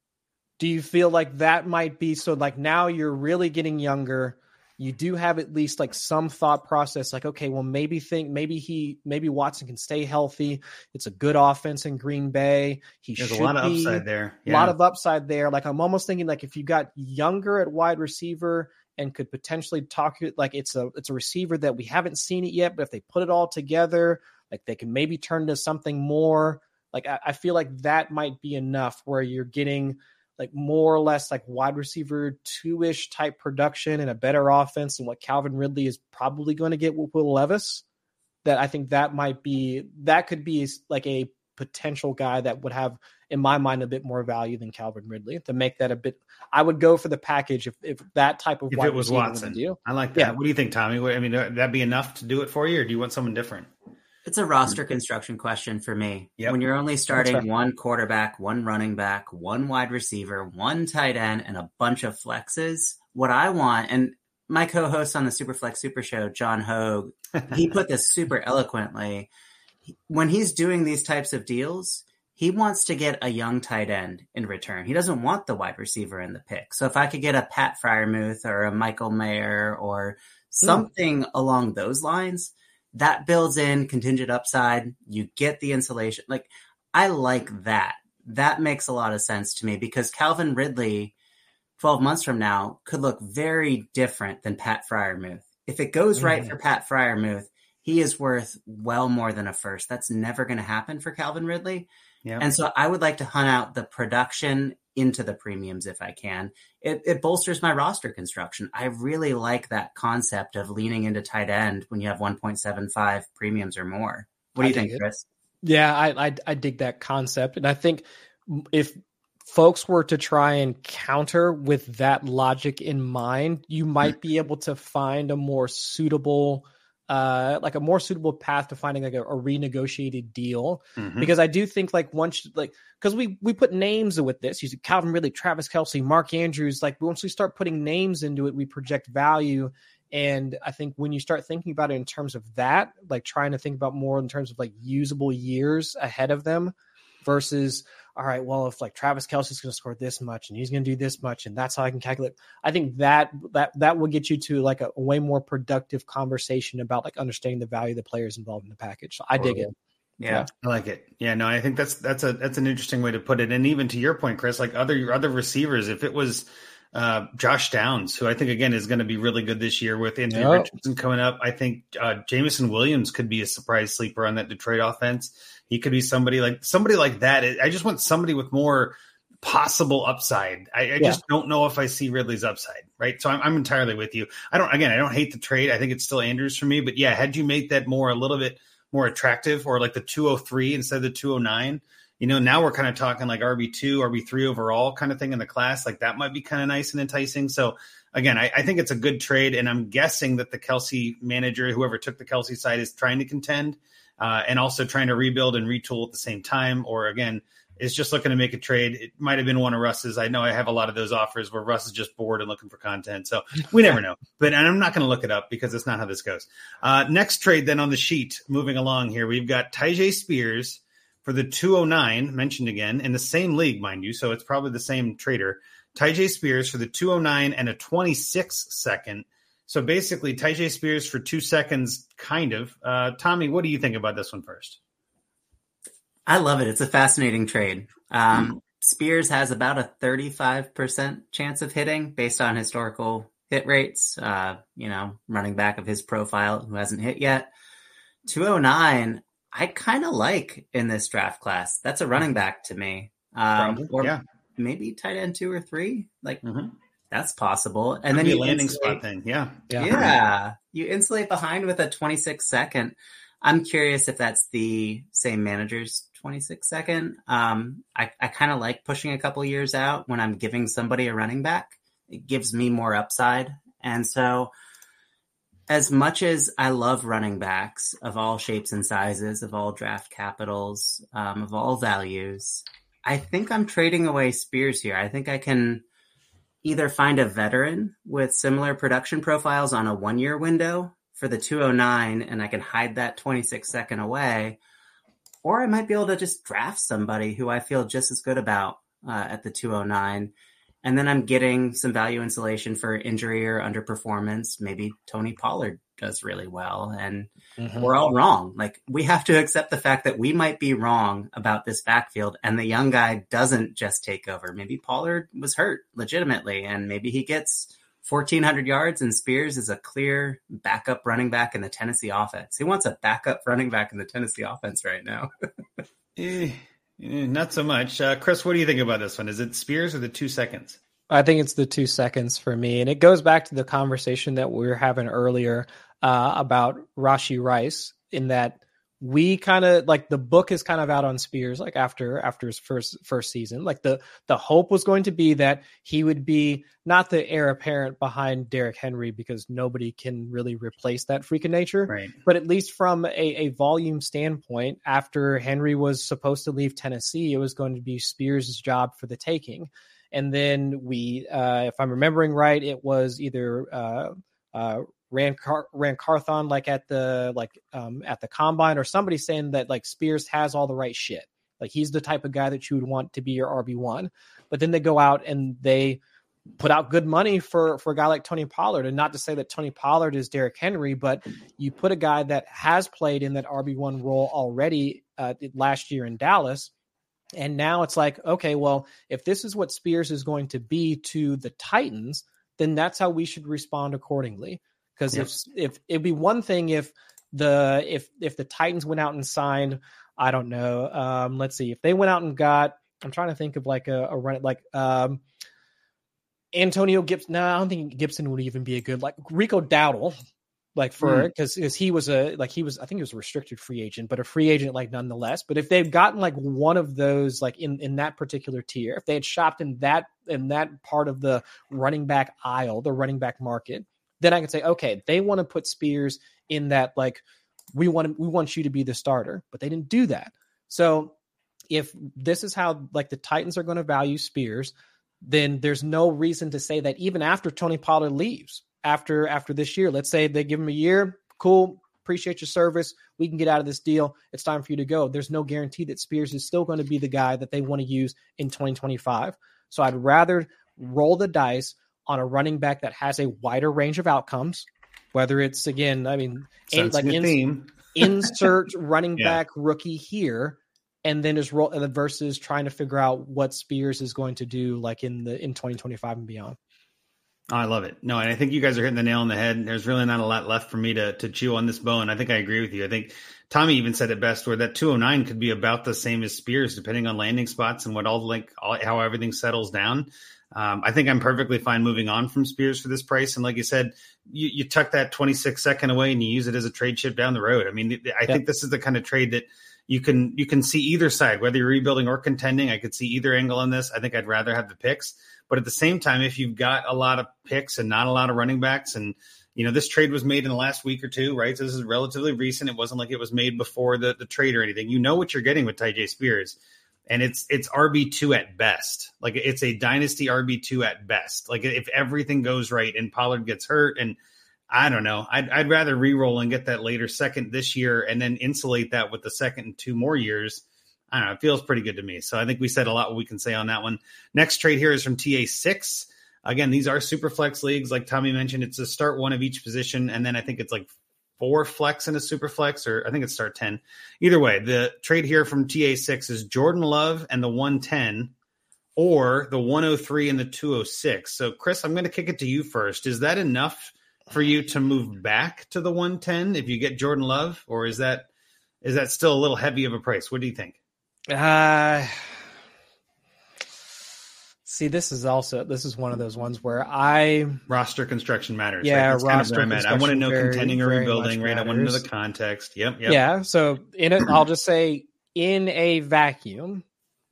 Do you feel like that might be, so, like, now you're really getting younger, you do have at least like some thought process, like, okay, well, maybe think, maybe he, maybe Watson can stay healthy. It's a good offense in Green Bay. He There's should a lot of be, upside there. A yeah. lot of upside there. Like, I'm almost thinking like if you got younger at wide receiver and could potentially talk like it's a, it's a receiver that we haven't seen it yet, but if they put it all together, like they can maybe turn into something more. Like, I, I feel like that might be enough where you're getting like more or less like wide receiver two-ish type production and a better offense than what Calvin Ridley is probably going to get with Will Levis. That I think that might be, that could be like a potential guy that would have, in my mind, a bit more value than Calvin Ridley to make that a bit. I would go for the package if, if that type of if wide it was Watson. Deal. I like that. Yeah. What do you think, Tommy? I mean, that'd be enough to do it for you, or do you want someone different? It's a roster construction question for me. Yep. When you're only starting right. one quarterback, one running back, one wide receiver, one tight end, and a bunch of flexes, what I want, and my co-host on the Superflex Super Show, John Hogue, he put this super eloquently. When he's doing these types of deals, he wants to get a young tight end in return. He doesn't want the wide receiver in the pick. So if I could get a Pat Freiermuth or a Michael Mayer or something mm. along those lines, that builds in contingent upside. You get the insulation. Like, I like that. That makes a lot of sense to me because Calvin Ridley, twelve months from now, could look very different than Pat Freiermuth. If it goes mm-hmm. right for Pat Freiermuth, he is worth well more than a first. That's never going to happen for Calvin Ridley. Yep. And so I would like to hunt out the production into the premiums if I can. It, it bolsters my roster construction. I really like that concept of leaning into tight end when you have one point seven five premiums or more. What do you think, Chris? Yeah, I, I I dig that concept. And I think if folks were to try and counter with that logic in mind, you might be able to find a more suitable uh, like a more suitable path to finding like a, a renegotiated deal. Mm-hmm. Because I do think like once, like, because we we put names with this, you see Calvin Ridley, Travis Kelce, Mark Andrews. Like once we start putting names into it, we project value. And I think when you start thinking about it in terms of that, like trying to think about more in terms of like usable years ahead of them versus, all right, well, if like Travis Kelce is going to score this much and he's going to do this much and that's how I can calculate, I think that that that will get you to like a, a way more productive conversation about like understanding the value of the players involved in the package. So I dig it. Yeah. yeah. I like it. Yeah, no, I think that's that's a that's an interesting way to put it. And even to your point, Chris, like other other receivers, if it was uh, Josh Downs, who I think again is going to be really good this year with Anthony Yep. Richardson coming up, I think uh, Jameson Williams could be a surprise sleeper on that Detroit offense. He could be somebody like somebody like that. I just want somebody with more possible upside. I, I Yeah. just don't know if I see Ridley's upside, right? So I'm, I'm entirely with you. I don't. Again, I don't hate the trade. I think it's still Andrews for me. But yeah, had you make that more a little bit more attractive, or like the two oh three instead of the two oh nine, you know, now we're kind of talking like R B two, R B three overall kind of thing in the class. Like that might be kind of nice and enticing. So again, I, I think it's a good trade, and I'm guessing that the Kelce manager, whoever took the Kelce side, is trying to contend. Uh, and also trying to rebuild and retool at the same time, or again, is just looking to make a trade. It might have been one of Russ's. I know I have a lot of those offers where Russ is just bored and looking for content. So we never know. But and I'm not going to look it up because it's not how this goes. Uh, next trade then on the sheet, moving along here, we've got Tyjae Spears for the two oh nine, mentioned again, in the same league, mind you. So it's probably the same trader. Tyjae Spears for the two oh nine and a twenty-six second. So basically, Tyjae Spears for two seconds, kind of. Uh, Tommy, what do you think about this one first? I love it. It's a fascinating trade. Um, mm. Spears has about a thirty-five percent chance of hitting based on historical hit rates. Uh, you know, running back of his profile who hasn't hit yet. two oh nine, I kind of like in this draft class. That's a running back to me. Um, Probably, or yeah. maybe tight end two or three. Like, mm-hmm. That's possible. And Could then be you a landing insulate, spot thing. Yeah. yeah. Yeah. You insulate behind with a twenty-six second. I'm curious if that's the same manager's twenty-six second. Um, I, I kind of like pushing a couple years out when I'm giving somebody a running back. It gives me more upside. And so as much as I love running backs of all shapes and sizes, of all draft capitals, um, of all values, I think I'm trading away Spears here. I think I can either find a veteran with similar production profiles on a one-year window for the two oh nine, and I can hide that twenty-six second away, or I might be able to just draft somebody who I feel just as good about uh, at the two oh nine, and then I'm getting some value insulation for injury or underperformance. Maybe Tony Pollard does really well, and mm-hmm. we're all wrong. Like, we have to accept the fact that we might be wrong about this backfield, and the young guy doesn't just take over. Maybe Pollard was hurt legitimately, and maybe he gets fourteen hundred yards, and Spears is a clear backup running back in the Tennessee offense. Who wants a backup running back in the Tennessee offense right now? eh, eh, not so much. Uh, Chris, what do you think about this one? Is it Spears or the two seconds? I think it's the two seconds for me. And it goes back to the conversation that we were having earlier uh, about Rashee Rice, in that we kind of like the book is kind of out on Spears, like after, after his first, first season. Like the, the hope was going to be that he would be not the heir apparent behind Derrick Henry, because nobody can really replace that freak of nature. Right. But at least from a, a volume standpoint, after Henry was supposed to leave Tennessee, it was going to be Spears' job for the taking. And then we, uh, if I'm remembering right, it was either uh, uh, Ran Car- Ran Carthon like at the like um, at the combine, or somebody saying that like Spears has all the right shit. Like he's the type of guy that you would want to be your R B one. But then they go out and they put out good money for for a guy like Tony Pollard. And not to say that Tony Pollard is Derrick Henry, but you put a guy that has played in that R B one role already uh, last year in Dallas. And now it's like, okay, well, if this is what Spears is going to be to the Titans, then that's how we should respond accordingly. Because yep. if if it'd be one thing if the if if the Titans went out and signed, I don't know, um, let's see, if they went out and got, I'm trying to think of like a, a run like um, Antonio Gibson. No, I don't think Gibson would even be a good, like Rico Dowdle. Like for, because mm. he was a, like he was, I think he was a restricted free agent, but a free agent like nonetheless. But if they've gotten like one of those, like in, in that particular tier, if they had shopped in that, in that part of the running back aisle, the running back market, then I could say, okay, they want to put Spears in that, like, we want we want you to be the starter, but they didn't do that. So if this is how like the Titans are going to value Spears, then there's no reason to say that even after Tony Pollard leaves after after this year, let's say they give him a year, cool, appreciate your service, we can get out of this deal, it's time for you to go. There's no guarantee that Spears is still going to be the guy that they want to use in twenty twenty-five. So I'd rather roll the dice on a running back that has a wider range of outcomes, whether it's, again, I mean, in, like in, insert running yeah. back rookie here, and then just roll versus trying to figure out what Spears is going to do like in the in twenty twenty-five and beyond. Oh, I love it. No, and I think you guys are hitting the nail on the head. There's really not a lot left for me to to chew on this bone. I think I agree with you. I think Tommy even said it best, where that two oh nine could be about the same as Spears, depending on landing spots and what all like all, how everything settles down. Um, I think I'm perfectly fine moving on from Spears for this price. And like you said, you, you tuck that twenty-six second away and you use it as a trade chip down the road. I mean, I yeah. think this is the kind of trade that you can you can see either side, whether you're rebuilding or contending. I could see either angle on this. I think I'd rather have the picks. But at the same time, if you've got a lot of picks and not a lot of running backs, and, you know, this trade was made in the last week or two, right? So this is relatively recent. It wasn't like it was made before the, the trade or anything. You know what you're getting with Tyjae Spears. And it's it's R B two at best. Like, it's a dynasty R B two at best. Like, if everything goes right and Pollard gets hurt, and I don't know, I'd, I'd rather re-roll and get that later second this year and then insulate that with the second and two more years. I don't know. It feels pretty good to me. So I think we said a lot what we can say on that one. Next trade here is from T A six. Again, these are super flex leagues. Like Tommy mentioned, it's a start one of each position. And then I think it's like four flex in a super flex, or I think it's start ten. Either way, the trade here from T A six is Jordan Love and the one ten, or the one oh three and the two oh six. So Chris, I'm going to kick it to you first. Is that enough for you to move back to the one ten if you get Jordan Love, or is that, is that still a little heavy of a price? What do you think? Uh, see, this is also, this is one of those ones where I roster construction matters. Yeah. Right? That's roster kind of where I'm at. I want to know very, contending or rebuilding, right? Matters. I want to know the context. Yep. yep. Yeah. So in it, I'll just say in a vacuum,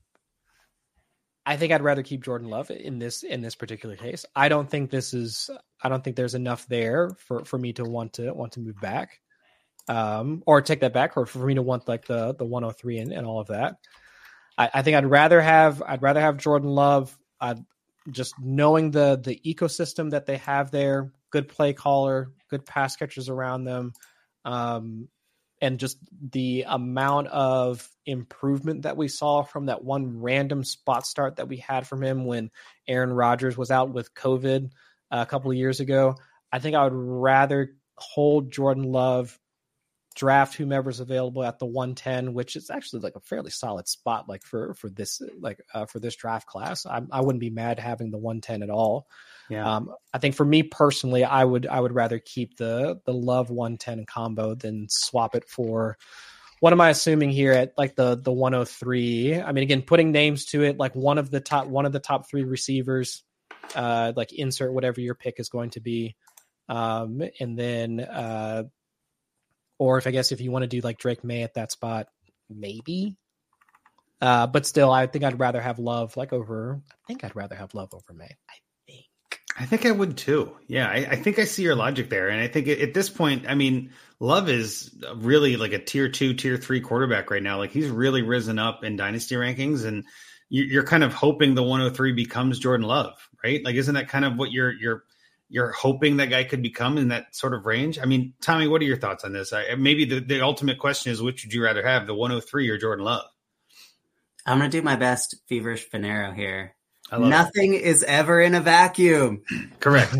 I think I'd rather keep Jordan Love in this, in this particular case. I don't think this is, I don't think there's enough there for, for me to want to want to move back. Um, or take that back, or for me to want like the the one oh three and, and all of that. I, I think I'd rather have I'd rather have Jordan Love. I'd just knowing the the ecosystem that they have there, good play caller, good pass catchers around them, um, and just the amount of improvement that we saw from that one random spot start that we had from him when Aaron Rodgers was out with COVID a couple of years ago. I think I would rather hold Jordan Love, draft whomever's available at the one ten, which is actually like a fairly solid spot, like for, for this, like uh, for this draft class. I, I wouldn't be mad having the one ten at all. Yeah. Um, I think for me personally, I would, I would rather keep the, the Love one ten combo than swap it for, what am I assuming here at like the, the one oh three? I mean, again, putting names to it, like one of the top, one of the top three receivers, uh, like insert whatever your pick is going to be. Um, and then, uh, Or if I guess if you want to do like Drake May at that spot, maybe. Uh, but still, I think I'd rather have Love like over. I think I'd rather have Love over May. I think. I think I would too. Yeah, I, I think I see your logic there, and I think at, at this point, I mean, Love is really like a tier two, tier three quarterback right now. Like, he's really risen up in dynasty rankings, and you, you're kind of hoping the one oh three becomes Jordan Love, right? Like, isn't that kind of what you're you're You're hoping that guy could become in that sort of range? I mean, Tommy, what are your thoughts on this? I, maybe the, the ultimate question is, which would you rather have, the one oh three or Jordan Love? I'm going to do my best feverish Finero here. Nothing it. is ever in a vacuum. Correct.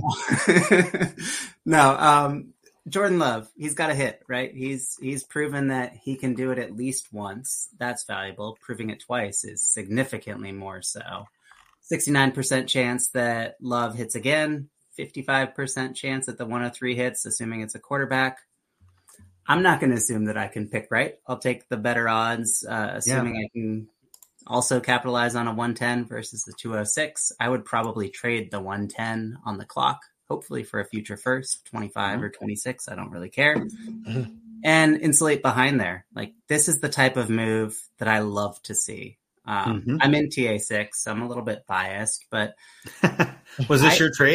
no, um, Jordan Love, he's got a hit, right? He's he's proven that he can do it at least once. That's valuable. Proving it twice is significantly more so. sixty-nine percent chance that Love hits again. fifty-five percent chance that the one oh three hits, assuming it's a quarterback. I'm not going to assume that I can pick right. I'll take the better odds, uh, assuming yeah. I can also capitalize on a one ten versus the two oh six. I would probably trade the one ten on the clock, hopefully for a future first, twenty-five mm-hmm. or twenty-six. I don't really care. Mm-hmm. And insulate behind there. Like, this is the type of move that I love to see. Um, mm-hmm. I'm in T A six. So I'm a little bit biased, but was this I, your trade?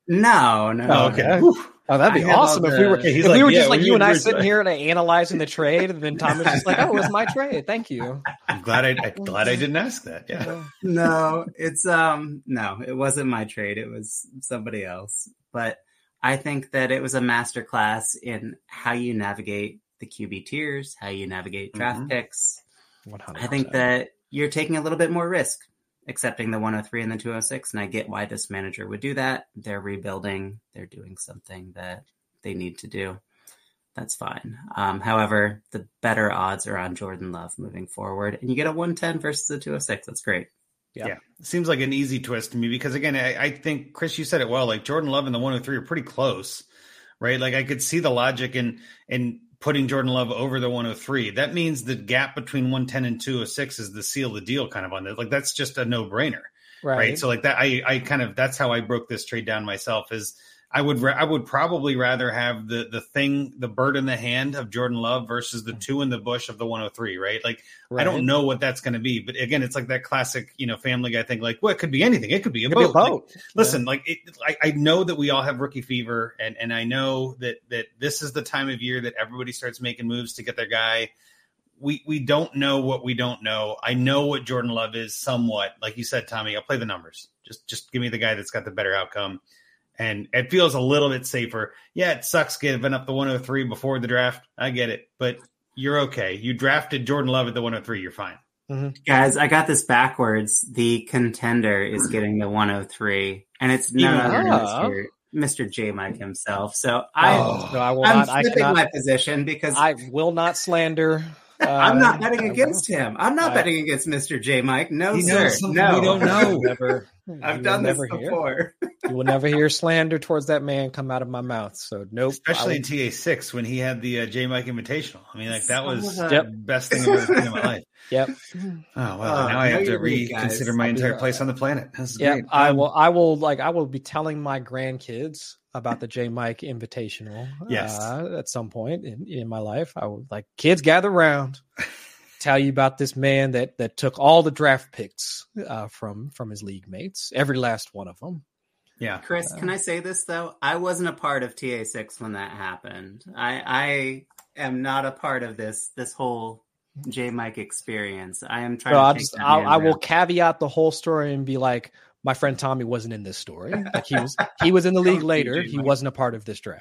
No, no. Oh, okay. No. Oh, that'd be awesome if the, we were if like, we were yeah, just like we you and I were sitting here and analyzing the trade, and then Tom was just like, "Oh, it was my trade. Thank you." I'm glad I I'm glad I didn't ask that. Yeah. No, it's um no, it wasn't my trade. It was somebody else. But I think that it was a masterclass in how you navigate the Q B tiers, how you navigate draft mm-hmm. picks. one hundred percent. I think that you're taking a little bit more risk accepting the one oh three and the two oh six, and I get why this manager would do that. They're rebuilding. They're doing something that they need to do. That's fine. Um, however, the better odds are on Jordan Love moving forward, and you get a one ten versus a two oh six. That's great. Yeah. yeah. It seems like an easy twist to me because, again, I, I think, Chris, you said it well, like Jordan Love and the one oh three are pretty close, right? Like I could see the logic in, in putting Jordan Love over the one oh three. That means the gap between one ten and two oh six is the seal the deal kind of on this. Like that's just a no brainer. Right. right. So like that, I, I kind of, that's how I broke this trade down myself is I would, I would probably rather have the, the thing, the bird in the hand of Jordan Love versus the two in the bush of the one oh three. Right. Like, right. I don't know what that's going to be, but again, it's like that classic, you know, Family Guy thing. Like, well, it could be anything. It could be a, boat. Be a boat. Like, listen, yeah. like it, I, I know that we all have rookie fever and, and I know that, that this is the time of year that everybody starts making moves to get their guy. We, we don't know what we don't know. I know what Jordan Love is somewhat, like you said, Tommy, I'll play the numbers. Just, just give me the guy that's got the better outcome. And it feels a little bit safer. Yeah, it sucks giving up the one oh three before the draft. I get it. But you're okay. You drafted Jordan Love at the one oh three. You're fine. Mm-hmm. Guys, I got this backwards. The contender is getting the one oh three. And it's none other than Mister Mister J. Mike himself. So I, oh, no, I will I'm not, flipping I cannot, my position because I will not slander. Uh, I'm not betting against him. I'm not I, betting against Mister J. Mike. No, he sir. No. We don't know. Never, I've done this before. You will never hear slander towards that man come out of my mouth. So nope. Especially in T A six when he had the uh, J. Mike Invitational. I mean, like that was the yep. best thing I've ever seen in my life. Yep. Oh well, uh, now I have to reconsider my entire place on the planet. This is yep. great. I um, will. I will like. I will be telling my grandkids about the J. Mike Invitational. Yes. Uh, at some point in, in my life, I will like kids gather around. Tell you about this man that that took all the draft picks uh, from from his league mates, every last one of them. Yeah, Chris, uh, can I say this though? I wasn't a part of T A six when that happened. I I am not a part of this this whole J. Mike experience. I am trying. So to I'll take just, that I'll, I will around. caveat the whole story and be like, my friend Tommy wasn't in this story. Like he was he was in the league later. He wasn't a part of this draft.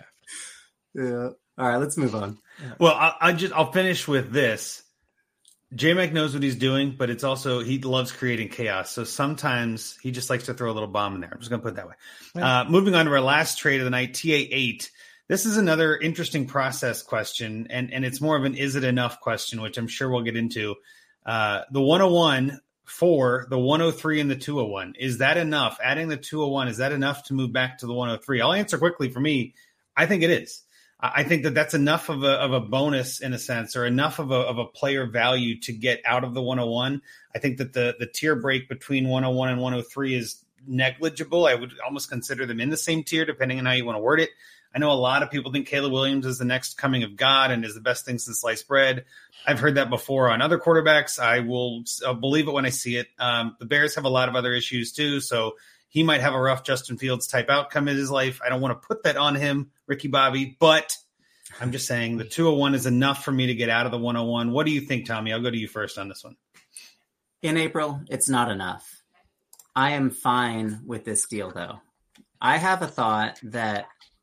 Yeah. All right, let's move on. Well, I, I just I'll finish with this. J-Mac knows what he's doing, but it's also he loves creating chaos. So sometimes he just likes to throw a little bomb in there. I'm just going to put it that way. Yeah. Uh, moving on to our last trade of the night, T A eight. This is another interesting process question, and, and it's more of an is it enough question, which I'm sure we'll get into. Uh, the one oh one for the one oh three and the two oh one. Is that enough? Adding the two oh one, is that enough to move back to the one oh three? I'll answer quickly for me. I think it is. I think that that's enough of a of a bonus in a sense, or enough of a of a player value to get out of the one oh one. I think that the the tier break between one oh one and one oh three is negligible. I would almost consider them in the same tier, depending on how you want to word it. I know a lot of people think Caleb Williams is the next coming of God and is the best thing since sliced bread. I've heard that before on other quarterbacks. I will I'll believe it when I see it. Um, the Bears have a lot of other issues too, so he might have a rough Justin Fields type outcome in his life. I don't want to put that on him, Ricky Bobby, but I'm just saying the two oh one is enough for me to get out of the one oh one. What do you think, Tommy? I'll go to you first on this one. In April, it's not enough. I am fine with this deal, though. I have a thought that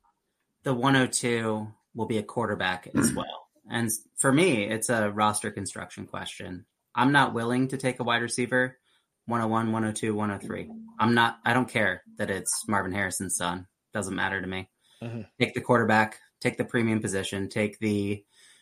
the one oh two will be a quarterback as well. And for me, it's a roster construction question. I'm not willing to take a wide receiver. one oh one, one oh two, one oh three. I'm not, I don't care that it's Marvin Harrison's son. Doesn't matter to me. Mm-hmm. Take the quarterback, take the premium position, take the,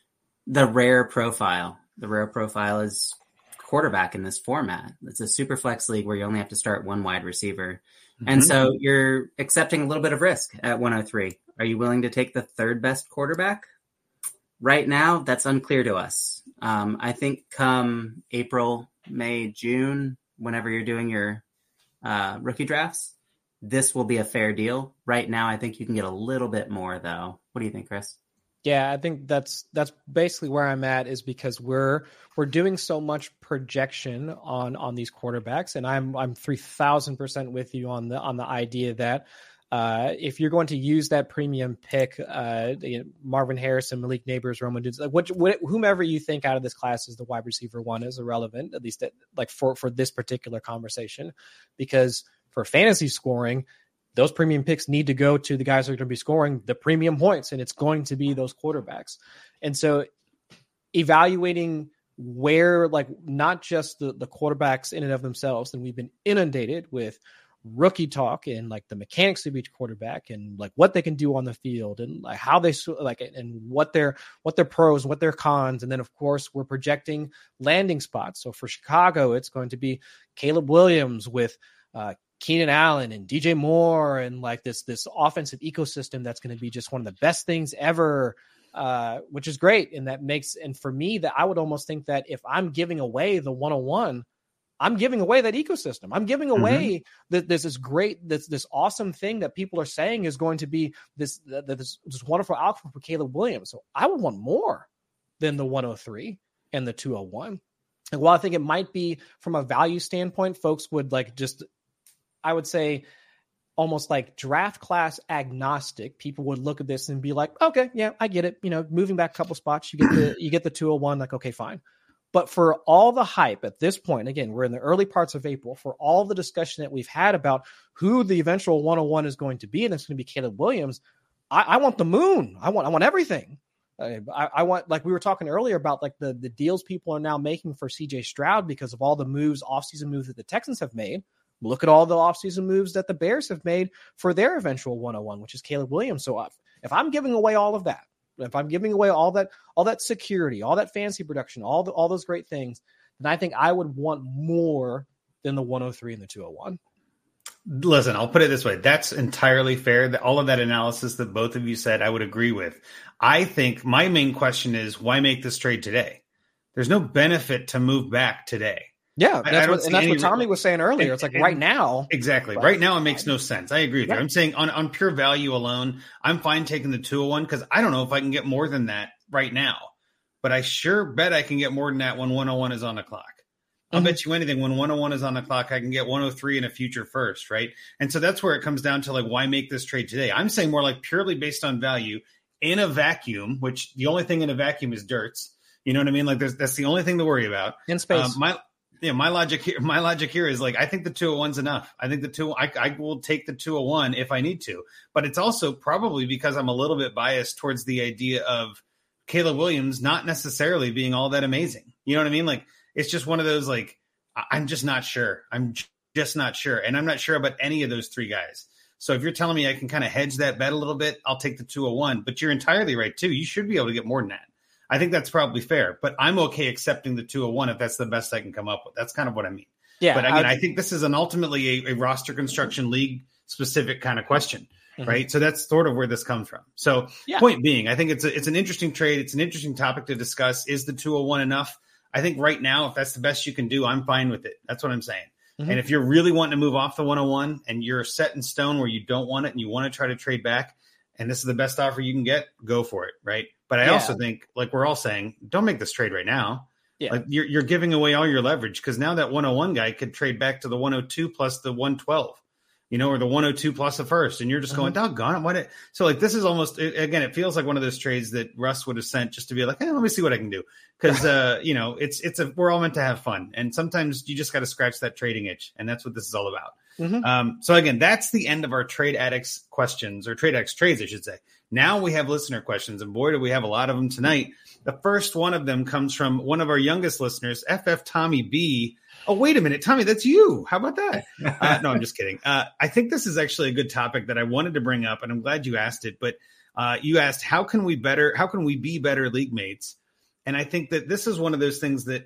the rare profile. The rare profile is quarterback in this format. It's a super flex league where you only have to start one wide receiver. Mm-hmm. And so you're accepting a little bit of risk at one oh three. Are you willing to take the third best quarterback? Right now, that's unclear to us. Um, I think come April, May, June, whenever you're doing your uh, rookie drafts, this will be a fair deal. Right now, I think you can get a little bit more, though. What do you think, Chris? Yeah, I think that's that's basically where I'm at, is because we're we're doing so much projection on on these quarterbacks, and I'm I'm three thousand percent with you on the on the idea that Uh, if you're going to use that premium pick, uh, you know, Marvin Harrison, Malik Neighbors, Roman Dudes, like what, what, whomever you think out of this class is the wide receiver one is irrelevant, at least that, like for, for this particular conversation, because for fantasy scoring, those premium picks need to go to the guys who are going to be scoring the premium points, and it's going to be those quarterbacks. And so evaluating where, like, not just the, the quarterbacks in and of themselves, and we've been inundated with rookie talk and like the mechanics of each quarterback and like what they can do on the field and like how they like it and what their what their pros, what their cons. And then of course we're projecting landing spots. So for Chicago, it's going to be Caleb Williams with uh, Keenan Allen and D J Moore and like this, this offensive ecosystem that's going to be just one of the best things ever, uh, which is great. And that makes, and for me, that I would almost think that if I'm giving away the one oh one, I'm giving away that ecosystem. I'm giving away mm-hmm. that there's this great, this this awesome thing that people are saying is going to be this this, this wonderful outcome for Caleb Williams. So I would want more than the one oh three and the two oh one. And while I think it might be from a value standpoint, folks would like just, I would say, almost like draft class agnostic. People would look at this and be like, okay, yeah, I get it. You know, moving back a couple spots, you get the you get the two oh one. Like, okay, fine. But for all the hype at this point, again, we're in the early parts of April, for all the discussion that we've had about who the eventual one oh one is going to be, and it's going to be Caleb Williams, I, I want the moon. I want I want everything. I, I want, like we were talking earlier about like the, the deals people are now making for C J Stroud because of all the moves, offseason moves that the Texans have made. Look at all the offseason moves that the Bears have made for their eventual one oh one, which is Caleb Williams. So if, if I'm giving away all of that, if I'm giving away all that, all that security, all that fancy production, all the, all those great things, then I think I would want more than the one oh three and the two oh one. Listen, I'll put it this way. That's entirely fair. That all of that analysis that both of you said, I would agree with. I think my main question is, why make this trade today? There's no benefit to move back today. Yeah, that's what, and that's what Tommy was saying earlier. And, it's like and, right now. Exactly. Right now, it makes no sense. I agree with yeah. you. I'm saying on, on pure value alone, I'm fine taking the two oh one because I don't know if I can get more than that right now. But I sure bet I can get more than that when one oh one is on the clock. I'll mm-hmm. bet you anything. When one oh one is on the clock, I can get one oh three in a future first, right? And so that's where it comes down to, like, why make this trade today? I'm saying more like purely based on value in a vacuum, which the only thing in a vacuum is dirts. You know what I mean? Like, there's, that's the only thing to worry about. In space. Um, my Yeah, my logic here, my logic here is like, I think the two oh one's enough. I think the two, I, I will take the two oh one if I need to, but it's also probably because I'm a little bit biased towards the idea of Caleb Williams not necessarily being all that amazing. You know what I mean? Like, it's just one of those, like, I'm just not sure. I'm just not sure. And I'm not sure about any of those three guys. So if you're telling me I can kind of hedge that bet a little bit, I'll take the two oh one, but you're entirely right too. You should be able to get more than that. I think that's probably fair, but I'm okay accepting the two oh one if that's the best I can come up with. That's kind of what I mean. Yeah. But again, I, I think this is an ultimately a, a roster construction league specific kind of question, mm-hmm. right? So that's sort of where this comes from. So yeah. point being, I think it's a, it's an interesting trade. It's an interesting topic to discuss. Is the two oh one enough? I think right now, if that's the best you can do, I'm fine with it. That's what I'm saying. Mm-hmm. And if you're really wanting to move off the one oh one and you're set in stone where you don't want it and you want to try to trade back, and this is the best offer you can get, go for it, right? But I yeah. also think, like we're all saying, don't make this trade right now. Yeah. Like you're you're giving away all your leverage because now that one oh one guy could trade back to the one oh two plus the one twelve, you know, or the one oh two plus a first, and you're just mm-hmm. going, doggone it, what it? So like this is almost it, again, it feels like one of those trades that Russ would have sent just to be like, hey, let me see what I can do, because uh, you know, it's it's a we're all meant to have fun, and sometimes you just got to scratch that trading itch, and that's what this is all about. Mm-hmm. Um, so again, that's the end of our Trade Addicts questions, or Trade Addicts trades, I should say. Now we have listener questions, and boy, do we have a lot of them tonight. The first one of them comes from one of our youngest listeners, F F Tommy B. Oh, wait a minute, Tommy, that's you. How about that? Uh, no, I'm just kidding. Uh, I think this is actually a good topic that I wanted to bring up, and I'm glad you asked it. But uh, you asked, how can we better? How can we be better league mates? And I think that this is one of those things that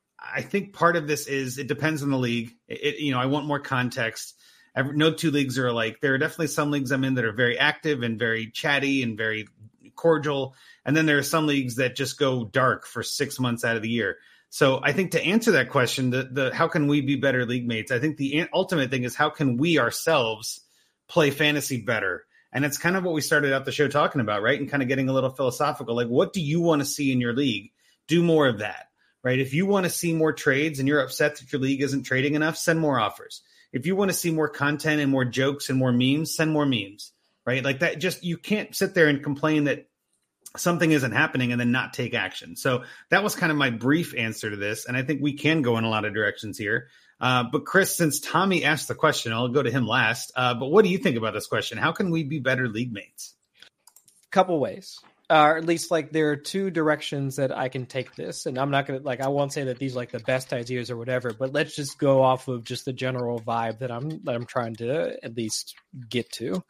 I think part of this is it depends on the league. It, it, you know, I want more context. Every, no two leagues are alike. There are definitely some leagues I'm in that are very active and very chatty and very cordial. And then there are some leagues that just go dark for six months out of the year. So I think to answer that question, the, the how can we be better league mates? I think the ultimate thing is how can we ourselves play fantasy better? And it's kind of what we started out the show talking about, right? And kind of getting a little philosophical. Like, what do you want to see in your league? Do more of that, right? If you want to see more trades and you're upset that your league isn't trading enough, send more offers. if you want to see more content and more jokes and more memes, send more memes, right? Like that, just, you can't sit there and complain that something isn't happening and then not take action. So that was kind of my brief answer to this. And I think we can go in a lot of directions here. Uh, but Chris, since Tommy asked the question, I'll go to him last. Uh, but what do you think about this question? How can we be better league mates? Couple ways. Uh, or at least like there are two directions that I can take this. And I'm not going to like, I won't say that these are like the best ideas or whatever, but let's just go off of just the general vibe that I'm, that I'm trying to at least get to.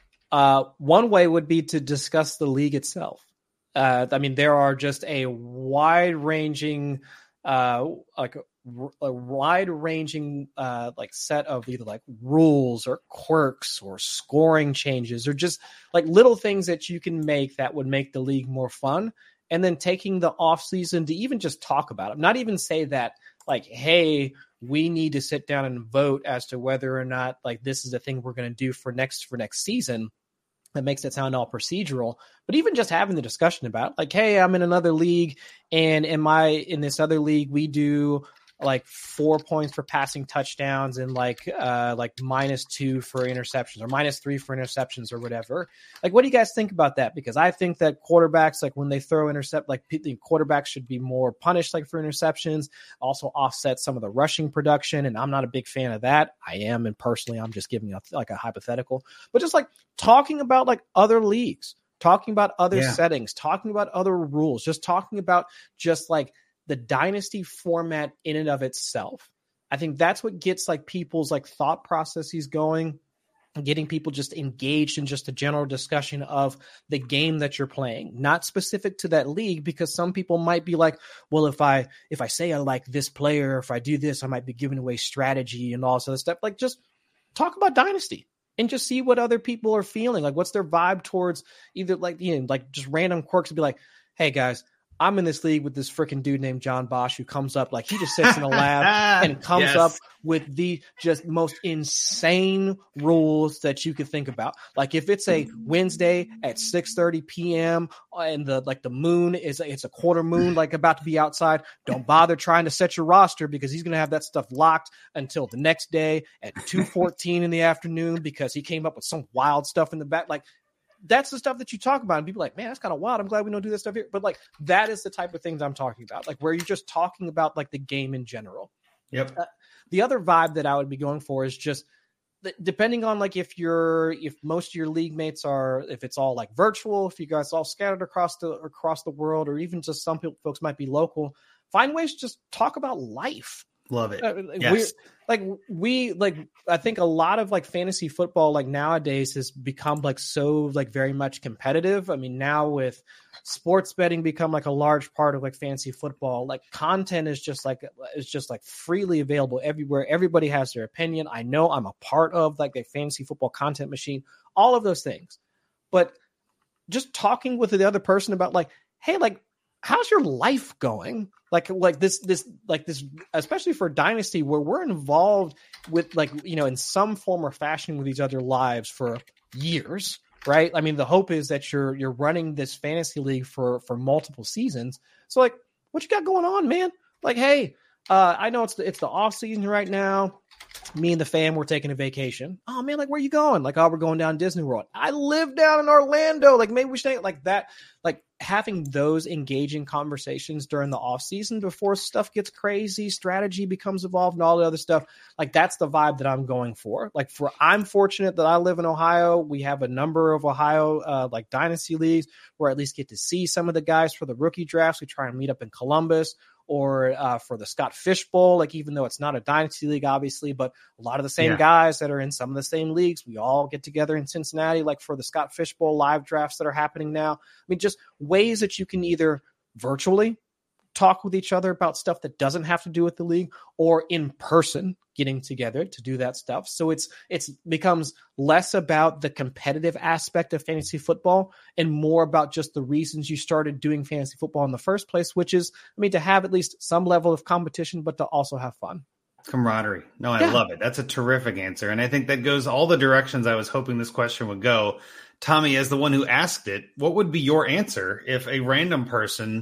Uh, one way would be to discuss the league itself. Uh, I mean, there are just a wide ranging, uh, like a wide ranging, uh, like set of either like rules or quirks or scoring changes or just like little things that you can make that would make the league more fun. And then taking the off season to even just talk about it, not even say that like, hey, we need to sit down and vote as to whether or not like this is the thing we're going to do for next, for next season. That makes it sound all procedural, but even just having the discussion about like, hey, I'm in another league and in my, in this other league, we do like four points for passing touchdowns and like, uh, like minus two for interceptions or minus three for interceptions or whatever. Like, what do you guys think about that? Because I think that quarterbacks, like when they throw intercept, like the quarterbacks should be more punished, like for interceptions, also offset some of the rushing production. And I'm not a big fan of that. I am. And personally, I'm just giving a, like a hypothetical, but just like talking about like other leagues, talking about other yeah. settings, talking about other rules, just talking about just like the dynasty format in and of itself. I think that's what gets like people's like thought processes going, getting people just engaged in just a general discussion of the game that you're playing, not specific to that league, because some people might be like, well, if I, if I say I like this player, if I do this, I might be giving away strategy and all this other stuff. Like just talk about dynasty and just see what other people are feeling. Like what's their vibe towards either like, you know, like just random quirks and be like, hey guys, I'm in this league with this freaking dude named John Bosch who comes up like he just sits in a lab and comes yes. up with the just most insane rules that you could think about. Like if it's a Wednesday at six thirty p.m. and the like the moon is it's a quarter moon like about to be outside, don't bother trying to set your roster because he's going to have that stuff locked until the next day at two fourteen in the afternoon because he came up with some wild stuff in the back. Like that's the stuff that you talk about and people are like, man, that's kind of wild. I'm glad we don't do this stuff here. But like, that is the type of things I'm talking about. Like where you're just talking about like the game in general. Yep. Uh, the other vibe that I would be going for is just depending on like, if you're, if most of your league mates are, if it's all like virtual, if you guys all scattered across the, across the world, or even just some people, folks might be local, find ways to just talk about life. Love it. Uh, yes. We're, like we like I think a lot of like fantasy football like nowadays has become like so like very much competitive. I mean, now with sports betting become like a large part of like fantasy football, like content is just like is just like freely available everywhere. Everybody has their opinion. I know I'm a part of like a fantasy football content machine, all of those things. But just talking with the other person about like, hey, like how's your life going? Like, like this, this, like this, especially for Dynasty where we're involved with like, you know, in some form or fashion with each other lives for years, right? I mean, the hope is that you're, you're running this fantasy league for, for multiple seasons. So like, what you got going on, man? Like, hey, uh, I know it's the, it's the off season right now. Me and the fam, we're taking a vacation. Oh man, like where you going? Like, oh, we're going down Disney World. I live down in Orlando. Like maybe we should like that. Like having those engaging conversations during the off season before stuff gets crazy, strategy becomes involved and all the other stuff. Like that's the vibe that I'm going for. Like for, I'm fortunate that I live in Ohio. We have a number of Ohio, uh, like dynasty leagues where I at least get to see some of the guys for the rookie drafts. We try and meet up in Columbus or uh, for the Scott Fish Bowl, like even though it's not a dynasty league, obviously, but a lot of the same yeah. guys that are in some of the same leagues, we all get together in Cincinnati, like for the Scott Fish Bowl live drafts that are happening now. I mean, just ways that you can either virtually talk with each other about stuff that doesn't have to do with the league or in person getting together to do that stuff. So it's, it's becomes less about the competitive aspect of fantasy football and more about just the reasons you started doing fantasy football in the first place, which is, I mean, to have at least some level of competition, but to also have fun. Camaraderie. No, I yeah. love it. That's a terrific answer. And I think that goes all the directions I was hoping this question would go. Tommy, as the one who asked it, what would be your answer if a random person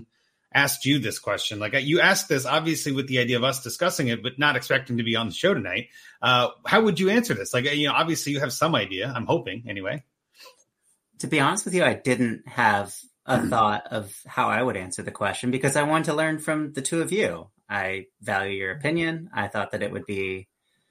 asked you this question. Like you asked this obviously with the idea of us discussing it, but not expecting to be on the show tonight. Uh, how would you answer this? Like, you know, obviously you have some idea, I'm hoping anyway. To be honest with you, I didn't have a thought of how I would answer the question because I wanted to learn from the two of you. I value your opinion. I thought that it would be,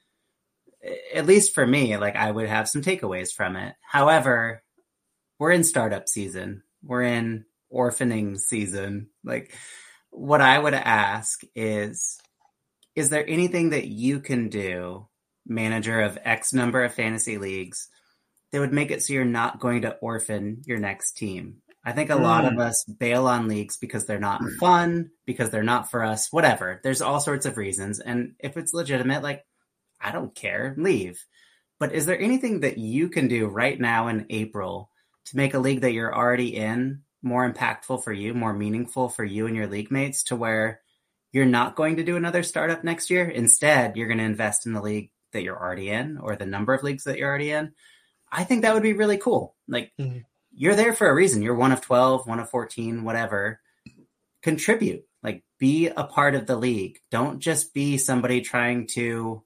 at least for me, like I would have some takeaways from it. However, we're in startup season. We're in orphaning season. Like what I would ask is, is there anything that you can do, manager of X number of fantasy leagues, that would make it so you're not going to orphan your next team? I think a mm. lot of us bail on leagues because they're not fun, because they're not for us, whatever. There's all sorts of reasons. And if it's legitimate, like, I don't care, leave. But is there anything that you can do right now in April to make a league that you're already in more impactful for you, more meaningful for you and your league mates, to where you're not going to do another startup next year? Instead, you're going to invest in the league that you're already in, or the number of leagues that you're already in. I think that would be really cool. Like, mm-hmm. You're there for a reason. You're one of twelve, one of fourteen, whatever. Contribute. Like, be a part of the league. Don't just be somebody trying to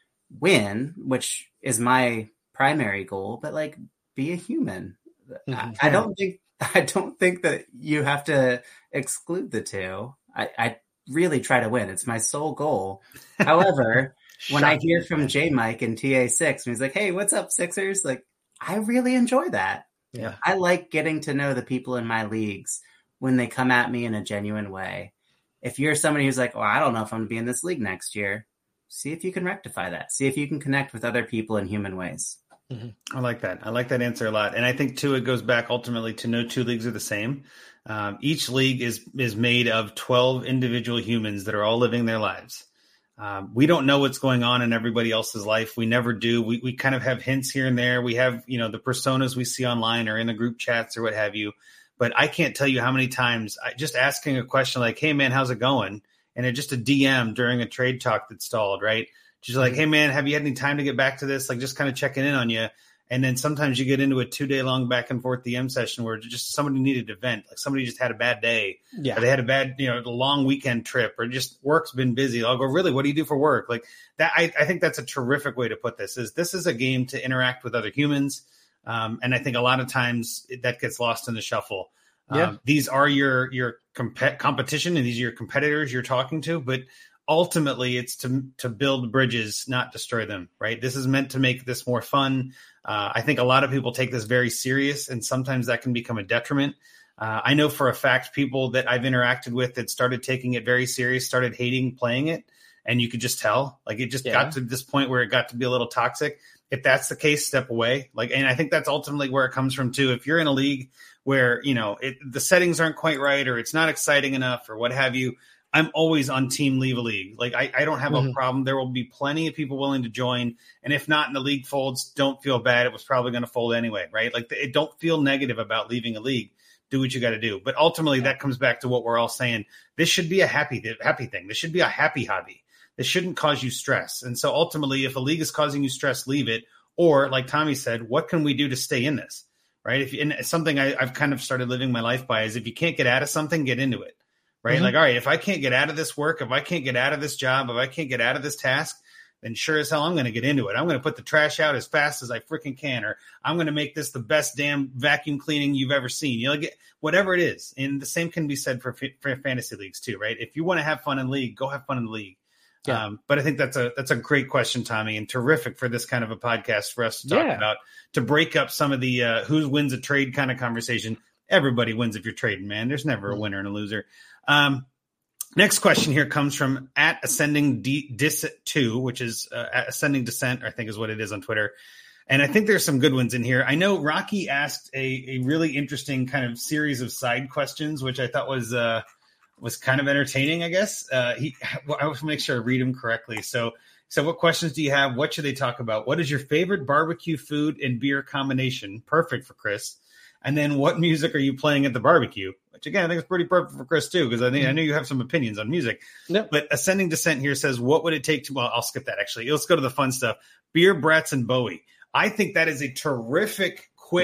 win, which is my primary goal, but like, be a human. Mm-hmm. I, I don't think I don't think that you have to exclude the two. I, I really try to win. It's my sole goal. However, when I hear from J Mike and T A six, and he's like, "Hey, what's up, Sixers?" Like, I really enjoy that. Yeah. I like getting to know the people in my leagues when they come at me in a genuine way. If you're somebody who's like, "Oh, I don't know if I'm going to be in this league next year," see if you can rectify that. See if you can connect with other people in human ways. Mm-hmm. I like that. I like that answer a lot. And I think, too, it goes back ultimately to no two leagues are the same. Um, each league is is made of twelve individual humans that are all living their lives. Um, we don't know what's going on in everybody else's life. We never do. We we kind of have hints here and there. We have, you know, the personas we see online or in the group chats or what have you. But I can't tell you how many times I just asking a question like, "Hey, man, how's it going?" And it's just a D M during a trade talk that stalled, right? She's like, "Hey, man, have you had any time to get back to this?" Like, just kind of checking in on you. And then sometimes you get into a two day long back and forth D M session where just somebody needed to vent, like somebody just had a bad day, yeah, or they had a bad, you know, a long weekend trip, or just work's been busy. I'll go, "Really, what do you do for work?" Like that. I, I think that's a terrific way to put this. Is this is a game to interact with other humans, um, and I think a lot of times that gets lost in the shuffle. Yeah. Um, these are your your comp- competition, and these are your competitors you're talking to, but ultimately it's to to build bridges, not destroy them, right? This is meant to make this more fun. Uh, I think a lot of people take this very serious, and sometimes that can become a detriment. Uh, I know for a fact people that I've interacted with that started taking it very serious, started hating playing it, and you could just tell. Like, it just yeah. got to this point where it got to be a little toxic. If that's the case, step away. Like, and I think that's ultimately where it comes from too. If you're in a league where, you know, it, the settings aren't quite right, or it's not exciting enough, or what have you, I'm always on team leave a league. Like, I, I don't have mm-hmm. a problem. There will be plenty of people willing to join. And if not, and the league folds, don't feel bad. It was probably going to fold anyway, right? Like, it, don't feel negative about leaving a league. Do what you got to do. But ultimately, yeah. that comes back to what we're all saying. This should be a happy, happy thing. This should be a happy hobby. This shouldn't cause you stress. And so ultimately, if a league is causing you stress, leave it. Or like Tommy said, what can we do to stay in this, right? If you, and something I, I've kind of started living my life by is if you can't get out of something, get into it. Right. Mm-hmm. Like, all right, if I can't get out of this work, if I can't get out of this job, if I can't get out of this task, then sure as hell, I'm going to get into it. I'm going to put the trash out as fast as I freaking can, or I'm going to make this the best damn vacuum cleaning you've ever seen. You know, get whatever it is. And the same can be said for, for fantasy leagues too, right? If you want to have fun in league, go have fun in the league. Yeah. Um, but I think that's a, that's a great question, Tommy, and terrific for this kind of a podcast for us to talk yeah. about, to break up some of the, uh, who wins a trade kind of conversation. Everybody wins if you're trading, man. There's never a winner and a loser. Um, next question here comes from at ascending D- dis two, which is uh, at ascending descent, I think is what it is on Twitter. And I think there's some good ones in here. I know Rocky asked a, a really interesting kind of series of side questions, which I thought was, uh, was kind of entertaining, I guess. Uh, he, well, I want to make sure I read them correctly. So, so what questions do you have? What should they talk about? What is your favorite barbecue food and beer combination? Perfect for Chris. And then what music are you playing at the barbecue? Which, again, I think is pretty perfect for Chris, too, because I think I know you have some opinions on music. Yep. But Ascending Descent here says, what would it take to – well, I'll skip that, actually. Let's go to the fun stuff. Beer, brats, and Bowie. I think that is a terrific, quick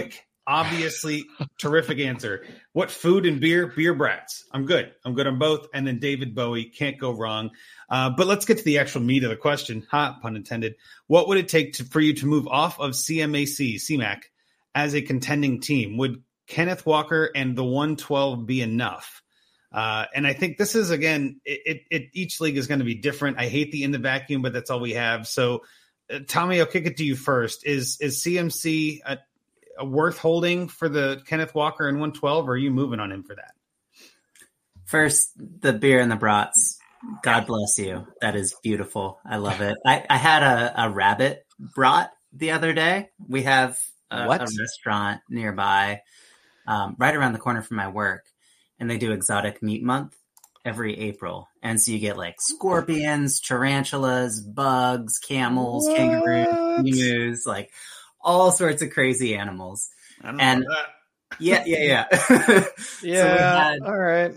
Obviously, terrific answer. What food and beer? Beer brats. I'm good. I'm good on both. And then David Bowie, can't go wrong. Uh, but let's get to the actual meat of the question. Ha, pun intended. What would it take to, for you to move off of C M A C, C MAC, as a contending team? Would Kenneth Walker and the one twelve be enough? Uh, and I think this is, again, it, it, it each league is going to be different. I hate the in the vacuum, but that's all we have. So, uh, Tommy, I'll kick it to you first. Is is C M C a, a worth holding for the Kenneth Walker and one twelve, or are you moving on him for that? First, the beer and the brats. God bless you. That is beautiful. I love it. I, I had a, a rabbit brat the other day. We have a, a restaurant nearby, um, right around the corner from my work, and they do exotic meat month every April. And so you get like scorpions, tarantulas, bugs, camels, what? kangaroos, emus, like all sorts of crazy animals. I don't and know that. Yeah, yeah, yeah. yeah. So had, all right.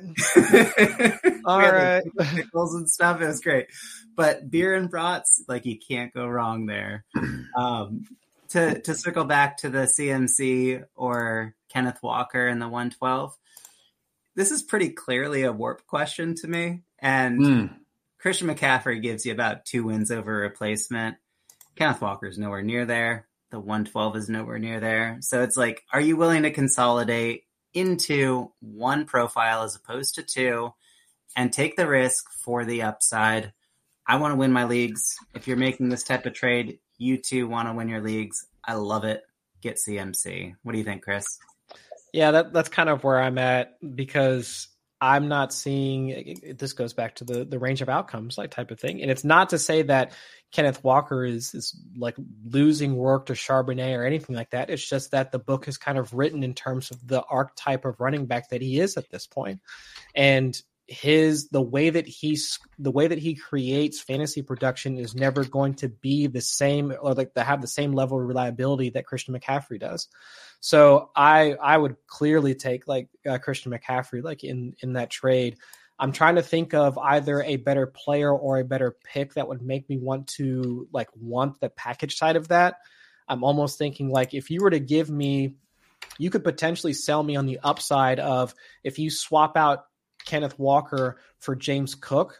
all right. Like pickles and stuff. It was great. But beer and brats, like you can't go wrong there. Um, to to circle back to the C M C or Kenneth Walker and the one twelve, this is pretty clearly a warp question to me. And mm. Christian McCaffrey gives you about two wins over replacement. Kenneth Walker is nowhere near there. The one twelve is nowhere near there. So it's like, are you willing to consolidate into one profile as opposed to two and take the risk for the upside? I want to win my leagues. If you're making this type of trade, you too want to win your leagues. I love it. Get C M C. What do you think, Chris? Yeah, that, that's kind of where I'm at, because I'm not seeing, this goes back to the, the range of outcomes, like type of thing. And it's not to say that Kenneth Walker is, is like losing work to Charbonnet or anything like that. It's just that the book is kind of written in terms of the archetype of running back that he is at this point. And his, the way that he's, the way that he creates fantasy production is never going to be the same, or like to have the same level of reliability that Christian McCaffrey does. So I, I would clearly take like uh, Christian McCaffrey, like in, in that trade. I'm trying to think of either a better player or a better pick that would make me want to like want the package side of that. I'm almost thinking like, if you were to give me, you could potentially sell me on the upside of, if you swap out Kenneth Walker for James Cook,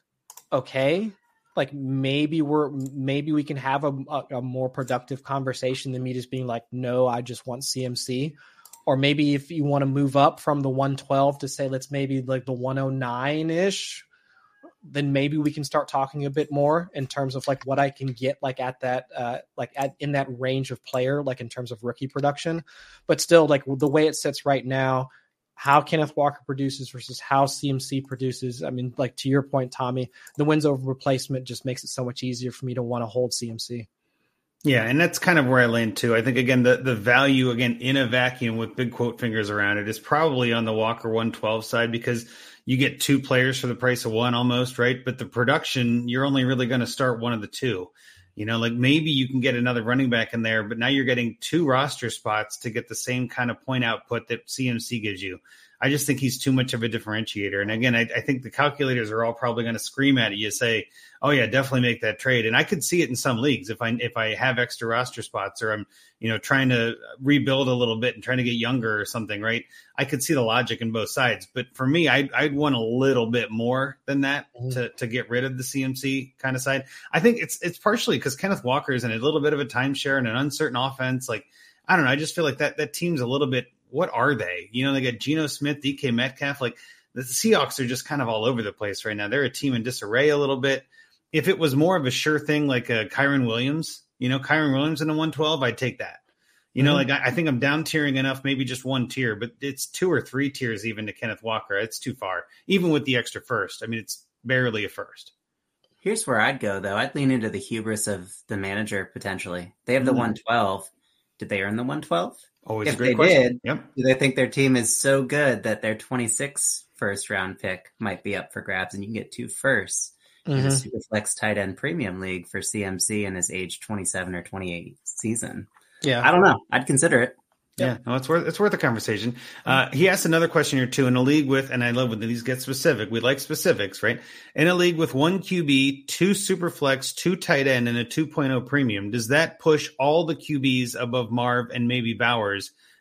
okay, like maybe we're maybe we can have a, a, a more productive conversation than me just being like, no, I just want C M C. Or maybe if you want to move up from the one twelve to say, let's maybe like the one oh nine ish, then maybe we can start talking a bit more in terms of like what I can get like at that, uh, like at, in that range of player, like in terms of rookie production. But still, like the way it sits right now, how Kenneth Walker produces versus how C M C produces. I mean, like to your point, Tommy, the wins over replacement just makes it so much easier for me to want to hold C M C. Yeah, and that's kind of where I land too. I think, again, the, the value, again, in a vacuum with big quote fingers around it is probably on the Walker one twelve side, because you get two players for the price of one almost, right? But the production, you're only really going to start one of the two. You know, like maybe you can get another running back in there, but now you're getting two roster spots to get the same kind of point output that C M C gives you. I just think he's too much of a differentiator. And again, I, I think the calculators are all probably going to scream at you, say, oh yeah, definitely make that trade. And I could see it in some leagues if I, if I have extra roster spots, or I'm, you know, trying to rebuild a little bit and trying to get younger or something, right? I could see the logic in both sides, but for me, I'd, I'd want a little bit more than that mm-hmm. to, to get rid of the C M C kind of side. I think it's, it's partially because Kenneth Walker is in a little bit of a timeshare and an uncertain offense. Like, I don't know. I just feel like that, that team's a little bit, what are they? You know, they got Geno Smith, D K Metcalf. Like the Seahawks are just kind of all over the place right now. They're a team in disarray a little bit. If it was more of a sure thing, like a Kyren Williams, you know, Kyren Williams in a one twelve, I'd take that. You know, mm-hmm. like I, I think I'm down tiering enough, maybe just one tier, but it's two or three tiers even to Kenneth Walker. It's too far, even with the extra first. I mean, it's barely a first. Here's where I'd go, though. I'd lean into the hubris of the manager potentially. They have the mm-hmm. one twelve. Did they earn the one twelve? Always if a great they question. Did, yep. do they think their team is so good that their twenty-six first round pick might be up for grabs and you can get two firsts mm-hmm. in a Superflex tight end premium league for C M C in his age twenty-seven or twenty-eight season? Yeah. I don't know. I'd consider it. Yeah, no, it's worth it's worth a conversation. Uh, he asked another question here too. In a league with, and I love when these get specific. We like specifics, right? In a league with one Q B, two super flex, two tight end, and a two point oh premium, does that push all the Q Bs above Marv and maybe Bowers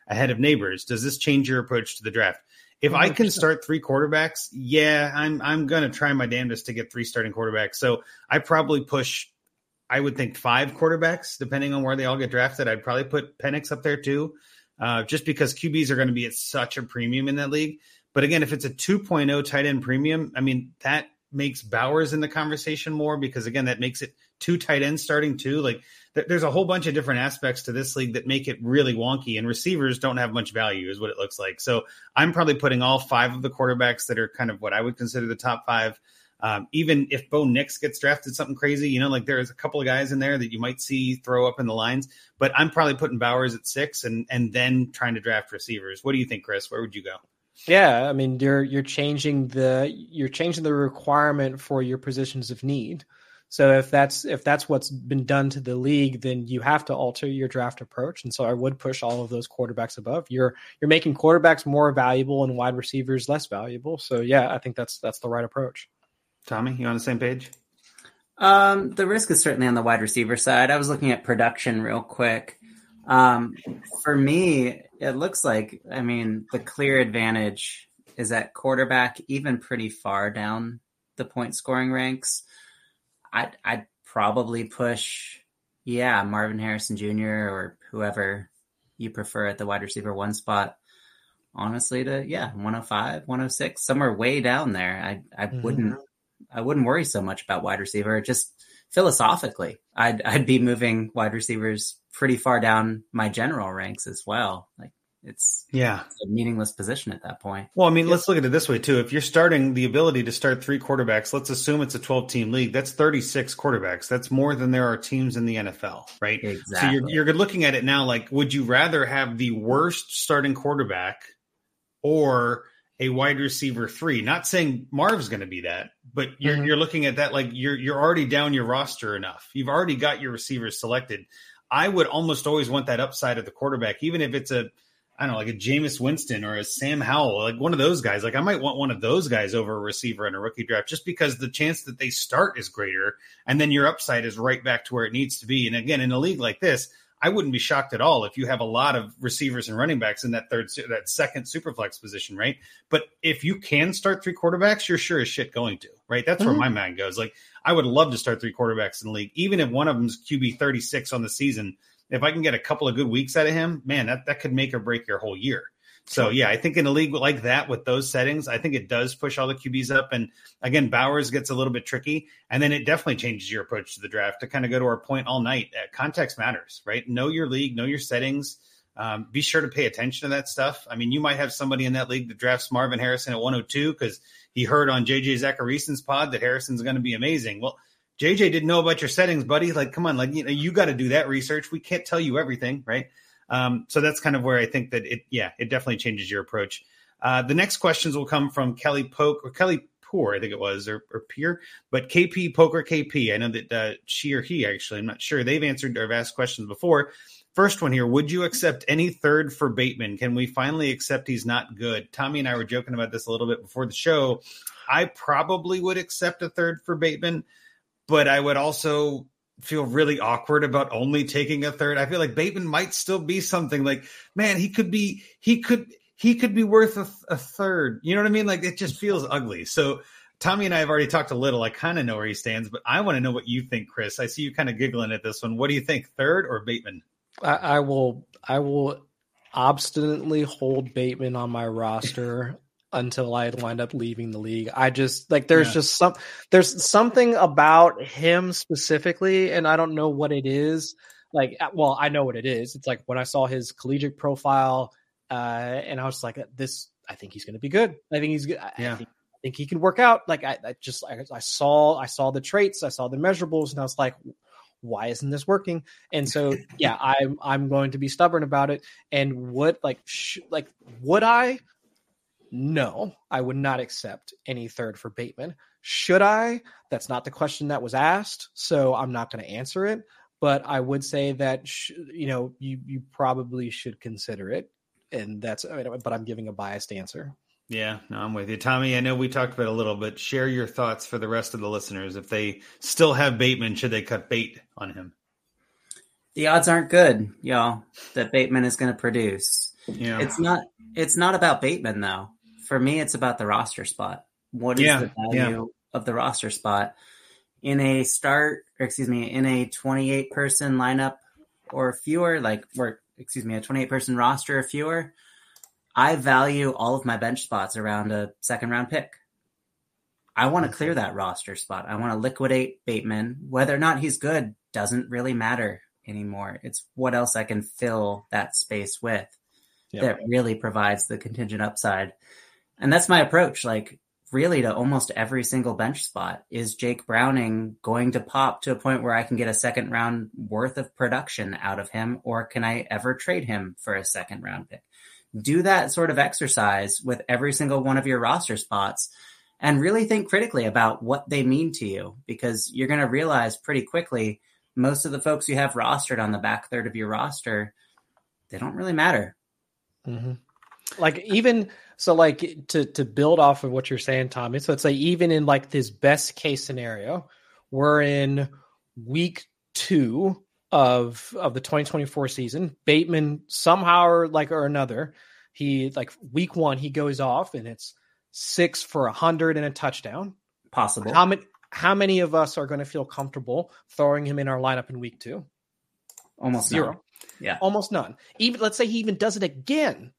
ahead of Neighbors. Does this change your approach to the draft? If one hundred percent. I can start three quarterbacks, yeah, I'm I'm going to try my damnedest to get three starting quarterbacks. So I probably push, I would think five quarterbacks, depending on where they all get drafted. I'd probably put Penix up there too, uh, just because Q Bs are going to be at such a premium in that league. But again, if it's a two point oh tight end premium, I mean, that makes Bowers in the conversation more because, again, that makes it two tight ends starting too. Like th- there's a whole bunch of different aspects to this league that make it really wonky, and receivers don't have much value is what it looks like. So I'm probably putting all five of the quarterbacks that are kind of what I would consider the top five. Um, even if Bo Nix gets drafted something crazy, you know, like there's a couple of guys in there that you might see throw up in the lines, but I'm probably putting Bowers at six and, and then trying to draft receivers. What do you think, Chris? Where would you go? Yeah, I mean, you're you're changing the you're changing the requirement for your positions of need. So if that's if that's what's been done to the league, then you have to alter your draft approach. And so I would push all of those quarterbacks above. You're you're making quarterbacks more valuable and wide receivers less valuable. So yeah, I think that's that's the right approach. Tommy, you on the same page? Um, the risk is certainly on the wide receiver side. I was looking at production real quick. Um, for me, it looks like, I mean, the clear advantage is at quarterback, even pretty far down the point scoring ranks. I'd, I'd probably push, yeah, Marvin Harrison Junior or whoever you prefer at the wide receiver one spot, honestly, to, yeah, one oh five, one oh six, somewhere way down there. I, I mm-hmm. wouldn't, I wouldn't worry so much about wide receiver. Just philosophically, I'd, I'd be moving wide receivers pretty far down my general ranks as well. Like it's, yeah, it's a meaningless position at that point. Well, I mean, yeah. Let's look at it this way too. If you're starting the ability to start three quarterbacks, let's assume it's a twelve team league. That's thirty-six quarterbacks. That's more than there are teams in the N F L, right? Exactly. So you're, you're looking at it now. Like, would you rather have the worst starting quarterback or a wide receiver three? Not saying Marv's going to be that, but you're, mm-hmm. you're looking at that. Like you're, you're already down your roster enough. You've already got your receivers selected. I would almost always want that upside of the quarterback, even if it's a, I don't know, like a Jameis Winston or a Sam Howell, like one of those guys. Like I might want one of those guys over a receiver in a rookie draft, just because the chance that they start is greater. And then your upside is right back to where it needs to be. And again, in a league like this, I wouldn't be shocked at all if you have a lot of receivers and running backs in that third, that second super flex position, right? But if you can start three quarterbacks, you're sure as shit going to, right? That's mm-hmm. where my mind goes. Like I would love to start three quarterbacks in the league, even if one of them's Q B thirty-six on the season. If I can get a couple of good weeks out of him, man, that, that could make or break your whole year. So, yeah, I think in a league like that with those settings, I think it does push all the Q Bs up. And, again, Bowers gets a little bit tricky. And then it definitely changes your approach to the draft to kind of go to our point all night. Uh, context matters, right? Know your league, know your settings. Um, be sure to pay attention to that stuff. I mean, you might have somebody in that league that drafts Marvin Harrison at one oh two because he heard on J J Zacharyason's pod that Harrison's going to be amazing. Well, J J didn't know about your settings, buddy. Like, come on, like, you know, you got to do that research. We can't tell you everything, right? Um, so that's kind of where I think that it, yeah, it definitely changes your approach. Uh, the next questions will come from Kelly Poke or Kelly Poor, I think it was, or, or Peer, but K P Poker K P. I know that uh, she or he actually, I'm not sure. They've answered or asked questions before. First one here: would you accept any third for Bateman? Can we finally accept he's not good? Tommy and I were joking about this a little bit before the show. I probably would accept a third for Bateman, but I would also feel really awkward about only taking a third. I feel like Bateman might still be something. Like, man, he could be, he could, he could be worth a, a third. You know what I mean? Like, it just feels ugly. So Tommy and I have already talked a little. I kind of know where he stands, but I want to know what you think, Chris. I see you kind of giggling at this one. What do you think, third or Bateman? I, I will, I will obstinately hold Bateman on my roster until I wind up leaving the league. I just like, there's yeah. just some, there's something about him specifically, and I don't know what it is. Like, well, I know what it is. It's like when I saw his collegiate profile, uh, and I was like, this, I think he's going to be good. I think he's good. Yeah. I think, I think he can work out. Like, I, I just, I, I saw, I saw the traits, I saw the measurables, and I was like, why isn't this working? And so, yeah, I'm, I'm going to be stubborn about it. And what, like, sh- like, would I? No, I would not accept any third for Bateman. Should I? That's not the question that was asked, so I'm not going to answer it. But I would say that, sh- you know, you you probably should consider it, and that's. I mean, but I'm giving a biased answer. Yeah, no, I'm with you, Tommy. I know we talked about it a little, but share your thoughts for the rest of the listeners. If they still have Bateman, should they cut bait on him? The odds aren't good, y'all, that Bateman is going to produce. Yeah. It's not it's not about Bateman though. For me, it's about the roster spot. What is yeah. the value yeah. of the roster spot in a start, or excuse me, in a twenty-eight person lineup or fewer, like or excuse me, a twenty-eight person roster or fewer? I value all of my bench spots around a second round pick. I want to clear that roster spot. I want to liquidate Bateman. Whether or not he's good doesn't really matter anymore. It's what else I can fill that space with yep. that really provides the contingent upside. And that's my approach. Like really to almost every single bench spot. Is Jake Browning going to pop to a point where I can get a second round worth of production out of him? Or can I ever trade him for a second round pick? Do that sort of exercise with every single one of your roster spots and really think critically about what they mean to you, because you're going to realize pretty quickly most of the folks you have rostered on the back third of your roster, they don't really matter. Mm-hmm. Like even so, like to, to build off of what you're saying, Tommy. So it's like, even in like this best case scenario, we're in week two of, of the twenty twenty-four season. Bateman somehow or like, or another, he like week one, he goes off and it's six for a hundred and a touchdown. Possible. How many, how many of us are going to feel comfortable throwing him in our lineup in week two? Almost zero. None. Yeah. Almost none. Even let's say he even does it again.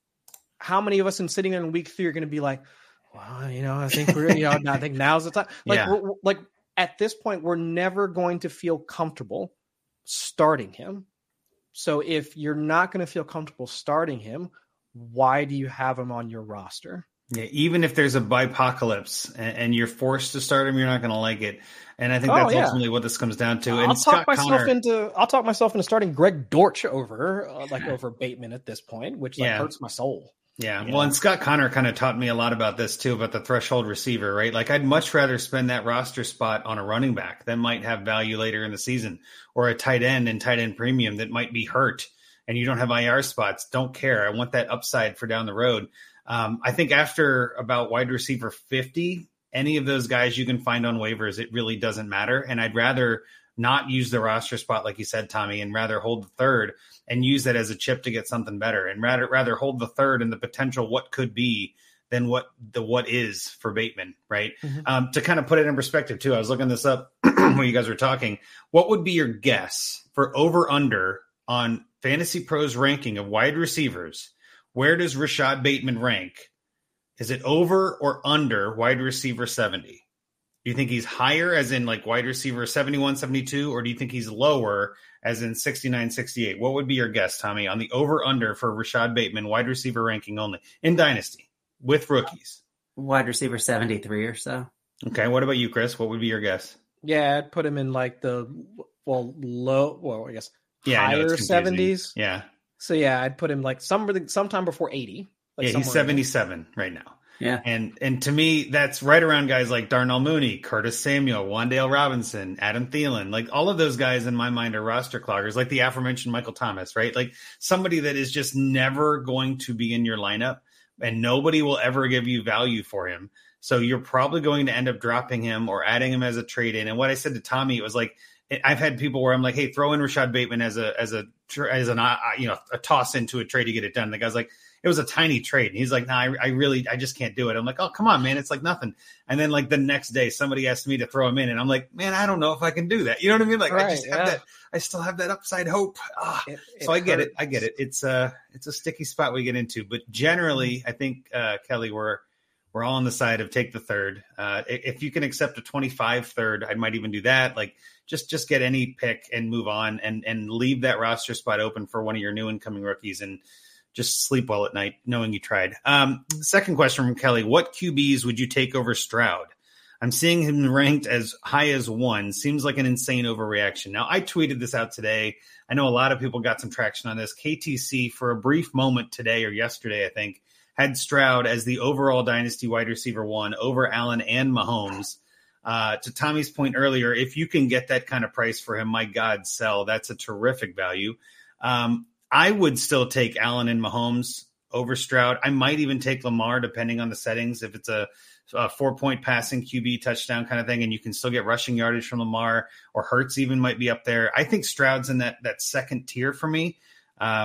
How many of us in sitting there in week three are going to be like, well, you know, I think we're, you know, I think now's the time. Like, yeah. we're, we're, like at this point, we're never going to feel comfortable starting him. So if you're not going to feel comfortable starting him, why do you have him on your roster? Yeah, even if there's a bipocalypse and, and you're forced to start him, you're not going to like it. And I think that's oh, yeah. ultimately what this comes down to. And I'll Scott talk myself Connor, into I'll talk myself into starting Greg Dortch over uh, like over Bateman at this point, which like, yeah. hurts my soul. Yeah. yeah. Well, and Scott Connor kind of taught me a lot about this too, about the threshold receiver, right? Like I'd much rather spend that roster spot on a running back that might have value later in the season, or a tight end and tight end premium that might be hurt and you don't have I R spots. Don't care. I want that upside for down the road. Um, I think after about wide receiver fifty, any of those guys you can find on waivers, it really doesn't matter. And I'd rather not use the roster spot, like you said, Tommy, and rather hold the third and use that as a chip to get something better, and rather rather hold the third and the potential what could be than what the what is for Bateman, right? Mm-hmm. Um, to kind of put it in perspective too, I was looking this up when you guys were talking. What would be your guess for over under on Fantasy Pros ranking of wide receivers? Where does Rashad Bateman rank? Is it over or under wide receiver seventy? Do you think he's higher as in like wide receiver seventy-one, seventy-two, or do you think he's lower as in sixty-nine, sixty-eight? What would be your guess, Tommy, on the over under for Rashad Bateman wide receiver ranking only in Dynasty with rookies? Wide receiver seventy-three or so. Okay. What about you, Chris? What would be your guess? Yeah, I'd put him in like the, well, low, well, I guess yeah, higher seventies. Yeah. So yeah, I'd put him like some sometime before eighty. Like yeah, he's seventy-seven right now. Yeah. And and to me, that's right around guys like Darnell Mooney, Curtis Samuel, Wan'Dale Robinson, Adam Thielen. Like all of those guys in my mind are roster cloggers, like the aforementioned Michael Thomas, right? Like somebody that is just never going to be in your lineup and nobody will ever give you value for him. So you're probably going to end up dropping him or adding him as a trade in. And what I said to Tommy, it was like, I've had people where I'm like, hey, throw in Rashad Bateman as a, as a, as an, uh, you know, a toss into a trade to get it done. The guy's like, it was a tiny trade. And he's like, no, nah, I, I really, I just can't do it. I'm like, oh, come on, man. It's like nothing. And then like the next day, somebody asked me to throw him in and I'm like, man, I don't know if I can do that. You know what I mean? Like right, I just have yeah. that, I still have that upside hope. Ah, it, it so I get hurts. it. I get it. It's a, it's a sticky spot we get into, but generally I think, uh, Kelly, we're, we're all on the side of take the third. Uh, if you can accept a twenty-five third, I might even do that. Like just, just get any pick and move on and, and leave that roster spot open for one of your new incoming rookies and just sleep well at night knowing you tried. Um, second question from Kelly, what Q Bs would you take over Stroud? I'm seeing him ranked as high as one. Seems like an insane overreaction. Now, I tweeted this out today. I know a lot of people got some traction on this. K T C, for a brief moment today or yesterday, I think, had Stroud as the overall dynasty wide receiver one over Allen and Mahomes. Uh, to Tommy's point earlier, if you can get that kind of price for him, my God, sell. That's a terrific value. Um, I would still take Allen and Mahomes over Stroud. I might even take Lamar, depending on the settings. If it's a, a four-point passing Q B touchdown kind of thing, and you can still get rushing yardage from Lamar, or Hurts even might be up there. I think Stroud's in that that second tier for me. Um,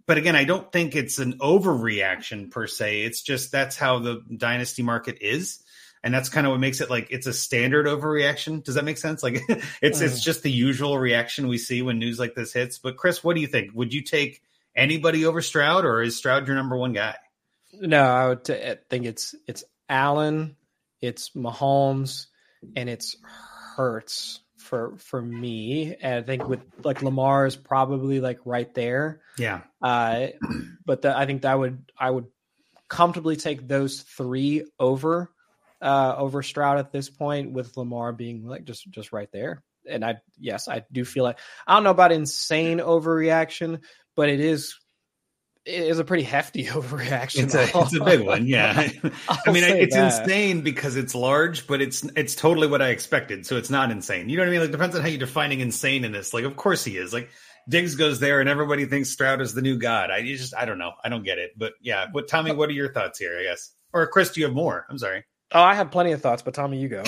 but again, I don't think it's an overreaction per se. It's just that's how the dynasty market is. And that's kind of what makes it like it's a standard overreaction. Does that make sense? Like it's, mm. it's just the usual reaction we see when news like this hits. But Chris, what do you think? Would you take anybody over Stroud, or is Stroud your number one guy? No, I would t- I think it's, it's Allen, it's Mahomes, and it's Hurts for for me. And I think with like Lamar is probably like right there. Yeah. Uh, but the, I think that would I would comfortably take those three over uh, over Stroud at this point, with Lamar being like just just right there. And I yes, I do feel like I don't know about insane overreaction, but it is. It is a pretty hefty overreaction. It's a, it's a big one, yeah. I mean, it's that. insane because it's large, but it's it's totally what I expected, so it's not insane. You know what I mean? Like, it depends on how you're defining insane in this. Like, of course he is. Like, Diggs goes there, and everybody thinks Stroud is the new god. I you just, I don't know. I don't get it. But yeah, what Tommy? What are your thoughts here? I guess, or Chris, do you have more? I'm sorry. Oh, I have plenty of thoughts, but Tommy, you go.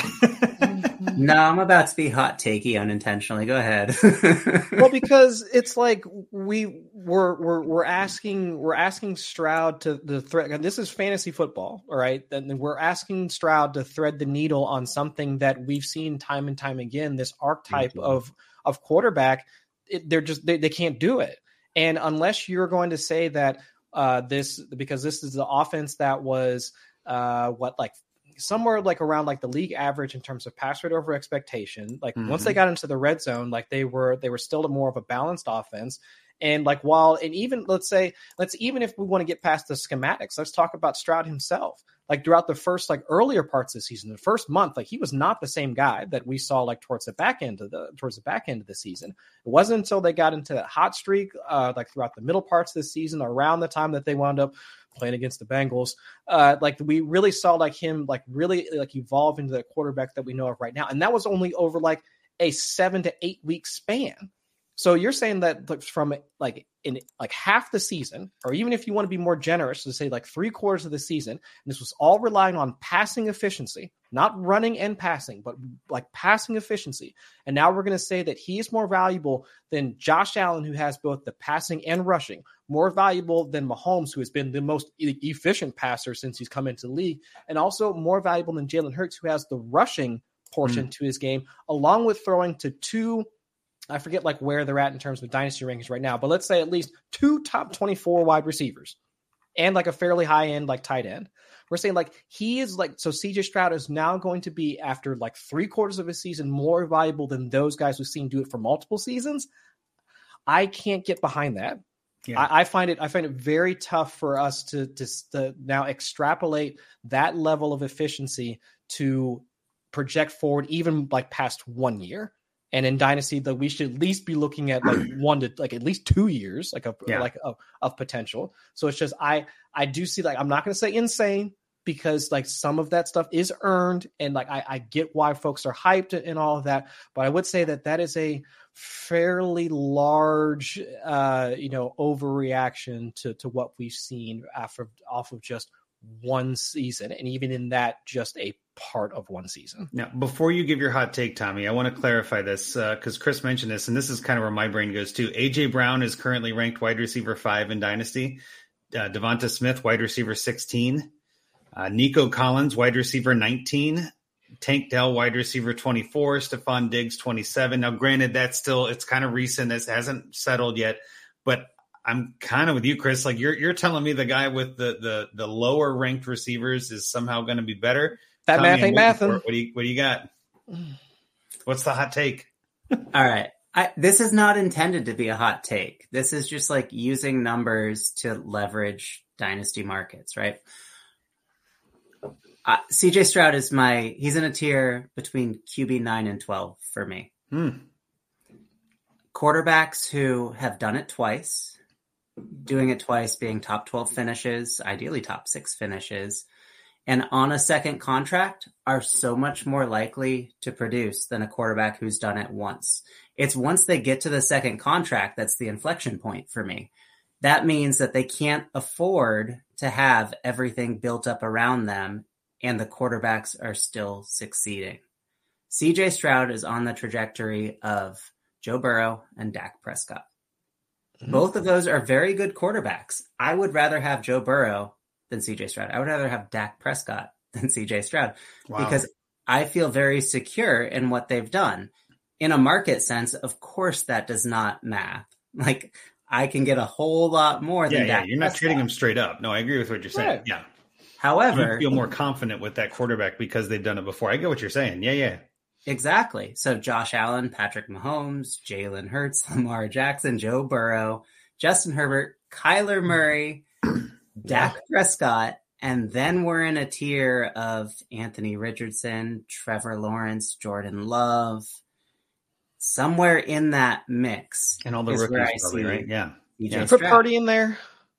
No, I'm about to be hot takey unintentionally. Go ahead. Well, because it's like we we're we're we're asking we're asking Stroud to the thread. And this is fantasy football, all right? And we're asking Stroud to thread the needle on something that we've seen time and time again. This archetype of of quarterback, it, they're just they, they can't do it. And unless you're going to say that uh, this because this is the offense that was uh, what like. somewhere like around like the league average in terms of pass rate over expectation. Like mm-hmm. once they got into the red zone, like they were, they were still more of a balanced offense. And like, while, and even let's say, let's, even if we want to get past the schematics, let's talk about Stroud himself. Like throughout the first, like earlier parts of the season, the first month, like he was not the same guy that we saw like towards the back end of the, towards the back end of the season. It wasn't until they got into that hot streak, uh, like throughout the middle parts of the season, around the time that they wound up playing against the Bengals, uh, like we really saw like him, like really like evolve into the quarterback that we know of right now. And that was only over like a seven to eight week span. So you're saying that from like in like half the season, or even if you want to be more generous to say like three quarters of the season, and this was all relying on passing efficiency, not running and passing, but like passing efficiency. And now we're going to say that he is more valuable than Josh Allen, who has both the passing and rushing, more valuable than Mahomes, who has been the most efficient passer since he's come into the league, and also more valuable than Jalen Hurts, who has the rushing portion mm. to his game, along with throwing to two I forget like where they're at in terms of dynasty rankings right now, but let's say at least two top twenty-four wide receivers and like a fairly high end, like tight end. We're saying like he is like, so C J Stroud is now going to be, after like three quarters of a season, more valuable than those guys we've seen do it for multiple seasons. I can't get behind that. Yeah. I, I find it, I find it very tough for us to, to, to now extrapolate that level of efficiency to project forward, even like past one year. And in Dynasty, that we should at least be looking at like one to like at least two years, like a yeah. like of, of potential. So it's just I I do see, like, I'm not going to say insane, because like some of that stuff is earned, and like I, I get why folks are hyped and all of that. But I would say that that is a fairly large, uh, you know, overreaction to to what we've seen after off of just one season, and even in that, just a part of one season. Now, before you give your hot take, Tommy, I want to clarify this because uh, Chris mentioned this, and this is kind of where my brain goes too. A J Brown is currently ranked wide receiver five in Dynasty. Uh, Devonta Smith, wide receiver sixteen. Uh, Nico Collins, wide receiver nineteen. Tank Dell, wide receiver twenty-four. Stephon Diggs, twenty-seven. Now, granted, that's still, it's kind of recent. This hasn't settled yet, but I'm kind of with you, Chris. Like you're you're telling me the guy with the the the lower ranked receivers is somehow going to be better. That math ain't mathin'. What do you what do you got? What's the hot take? All right. I, this is not intended to be a hot take. This is just like using numbers to leverage dynasty markets, right? Uh, C J Stroud is my, he's in a tier between Q B nine and twelve for me. Hmm. Quarterbacks who have done it twice, doing it twice being top twelve finishes, ideally top six finishes, and on a second contract are so much more likely to produce than a quarterback who's done it once. It's once they get to the second contract that's the inflection point for me. That means that they can't afford to have everything built up around them, and the quarterbacks are still succeeding. C J Stroud is on the trajectory of Joe Burrow and Dak Prescott. Mm-hmm. Both of those are very good quarterbacks. I would rather have Joe Burrow than C J Stroud. I would rather have Dak Prescott than C J Stroud wow. because I feel very secure in what they've done. In a market sense, of course, that does not math. Like, I can get a whole lot more than yeah, Dak yeah, you're not Prescott. trading them straight up. No, I agree with what you're saying. Right. Yeah. However, you feel more confident with that quarterback because they've done it before. I get what you're saying. Yeah, yeah. Exactly. So Josh Allen, Patrick Mahomes, Jalen Hurts, Lamar Jackson, Joe Burrow, Justin Herbert, Kyler Murray, Dak yeah. Prescott, and then we're in a tier of Anthony Richardson, Trevor Lawrence, Jordan Love. Somewhere in that mix. And all the rookies probably, right? Yeah. yeah. Put Purdy in there.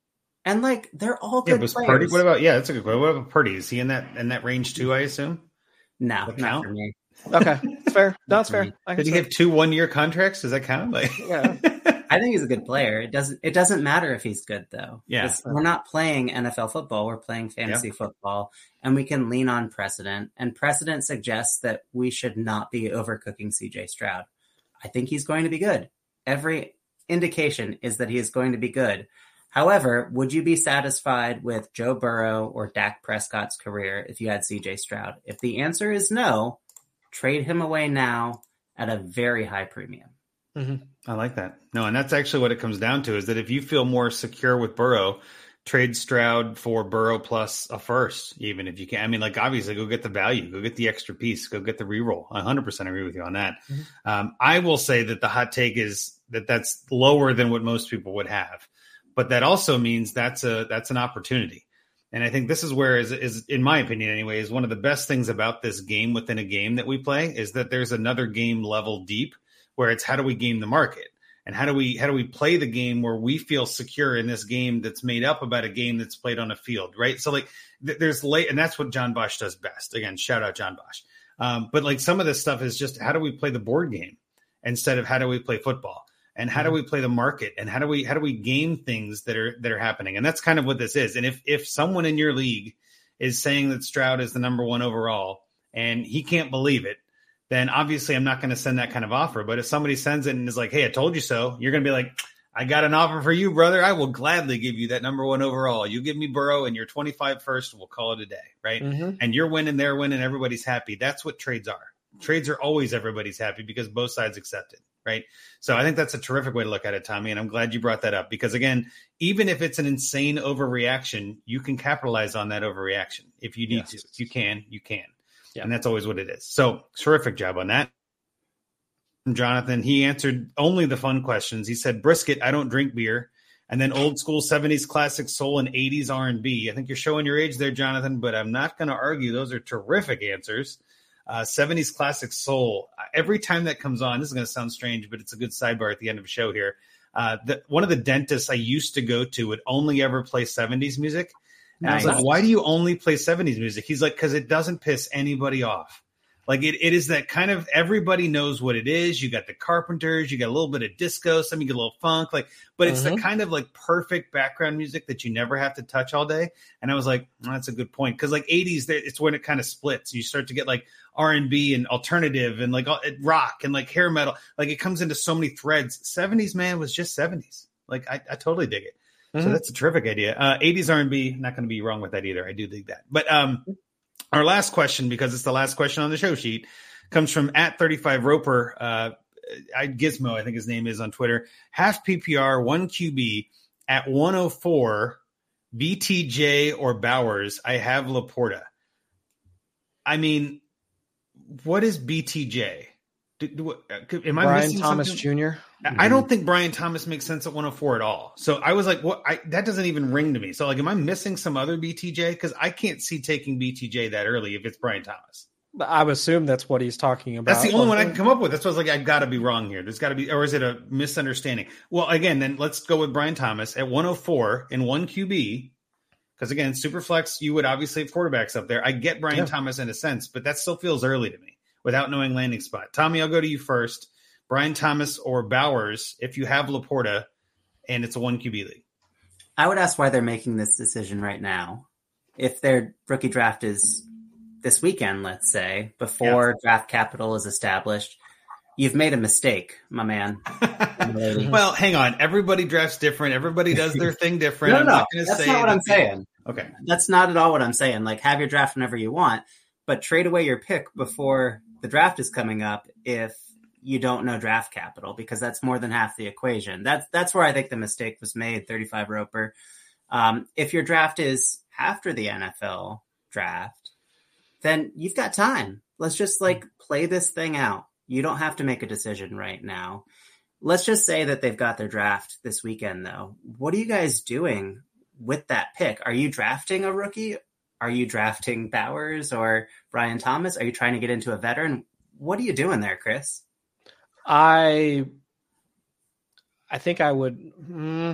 And like they're all good yeah, was players. Purdy, what about yeah, that's a good question. What about Purdy? Is he in that in that range too, I assume? No, not count? For me. Okay. It's fair. No, it's fair. Did he have two one year contracts? Does that count? Like yeah. I think he's a good player. It doesn't it doesn't matter if he's good though. Yeah. It's, we're not playing N F L football, we're playing fantasy yep. football, and we can lean on precedent. And precedent suggests that we should not be overcooking C J Stroud. I think he's going to be good. Every indication is that he is going to be good. However, would you be satisfied with Joe Burrow or Dak Prescott's career if you had C J Stroud? If the answer is no, trade him away now at a very high premium. Mm-hmm. I like that. No, and that's actually what it comes down to is that if you feel more secure with Burrow, trade Stroud for Burrow plus a first, even if you can. I mean, like, obviously, go get the value. Go get the extra piece. Go get the reroll. I one hundred percent agree with you on that. Mm-hmm. Um, I will say that the hot take is that that's lower than what most people would have. But that also means that's a that's an opportunity. And I think this is where, is, is in my opinion anyway, is one of the best things about this game within a game that we play is that there's another game level deep where it's how do we game the market? And how do we how do we play the game where we feel secure in this game that's made up about a game that's played on a field, right? So like th- there's late, and that's what John Bosch does best. Again, shout out John Bosch. Um, but like some of this stuff is just how do we play the board game instead of how do we play football, and how do we play the market, and how do we how do we game things that are that are happening, and that's kind of what this is. And if if someone in your league is saying that Stroud is the number one overall and he can't believe it, then obviously I'm not going to send that kind of offer. But if somebody sends it and is like, hey, I told you so, you're going to be like, I got an offer for you, brother. I will gladly give you that number one overall. You give me Burrow and you're twenty-five first, we'll call it a day, right? Mm-hmm. And you're winning, they're winning, everybody's happy. That's what trades are. Trades are always everybody's happy because both sides accept it, right? So I think that's a terrific way to look at it, Tommy, and I'm glad you brought that up because, again, even if it's an insane overreaction, you can capitalize on that overreaction. If you need yes. to. If you can, you can. Yeah. And that's always what it is. So terrific job on that. Jonathan, he answered only the fun questions. He said, brisket, I don't drink beer. And then old school seventies classic soul and eighties R and B. I think you're showing your age there, Jonathan, but I'm not going to argue. Those are terrific answers. Uh, seventies classic soul. Every time that comes on, this is going to sound strange, but it's a good sidebar at the end of the show here. Uh, the, one of the dentists I used to go to would only ever play seventies music. And nice. I was like, why do you only play seventies music? He's like, because it doesn't piss anybody off. Like it, it is that kind of everybody knows what it is. You got the Carpenters, you got a little bit of disco, some you get a little funk, like, but it's mm-hmm. the kind of like perfect background music that you never have to touch all day. And I was like, oh, that's a good point. Cause like eighties, it's when it kind of splits. You start to get like R and B and alternative and like rock and like hair metal. Like it comes into so many threads. seventies, man, was just seventies. Like I, I totally dig it. Mm-hmm. So that's a terrific idea. Uh, eighties R and B, not going to be wrong with that either. I do dig that. But um, our last question, because it's the last question on the show sheet, comes from at thirty-five Roper. Uh, I, Gizmo, I think his name is on Twitter. Half P P R, one Q B at one oh four, B T J or Bowers. I have Laporta. I mean, what is B T J? Do, do, am I Brian missing Thomas something? Junior I don't think Brian Thomas makes sense at one oh four at all. So I was like, what? I, that doesn't even ring to me. So like, am I missing some other B T J? Because I can't see taking B T J that early if it's Brian Thomas. I would assume that's what he's talking about. That's the only one I can come up with. That's why I was like, I've got to be wrong here. There's got to be, or is it a misunderstanding? Well, again, then let's go with Brian Thomas at one oh four in one Q B. Because again, Superflex, you would obviously have quarterbacks up there. I get Brian yeah. Thomas in a sense, but that still feels early to me without knowing landing spot. Tommy, I'll go to you first. Brian Thomas or Bowers, if you have Laporta and it's a one Q B league. I would ask why they're making this decision right now. If their rookie draft is this weekend, let's say, before yeah. draft capital is established, You've made a mistake, my man. Well, hang on. Everybody drafts different. Everybody does their thing different. no, no, I'm not no. That's say not what that I'm saying. Okay. That's not at all what I'm saying. Like, have your draft whenever you want, but trade away your pick before the draft is coming up if you don't know draft capital, because that's more than half the equation. That's, that's where I think the mistake was made, thirty-five Roper. Um, if your draft is after the N F L draft, then you've got time. Let's just like play this thing out. You don't have to make a decision right now. Let's just say that they've got their draft this weekend, though. What are you guys doing with that pick? Are you drafting a rookie? Are you drafting Bowers or Brian Thomas? Are you trying to get into a veteran? What are you doing there, Chris? I, I think I would. Mm,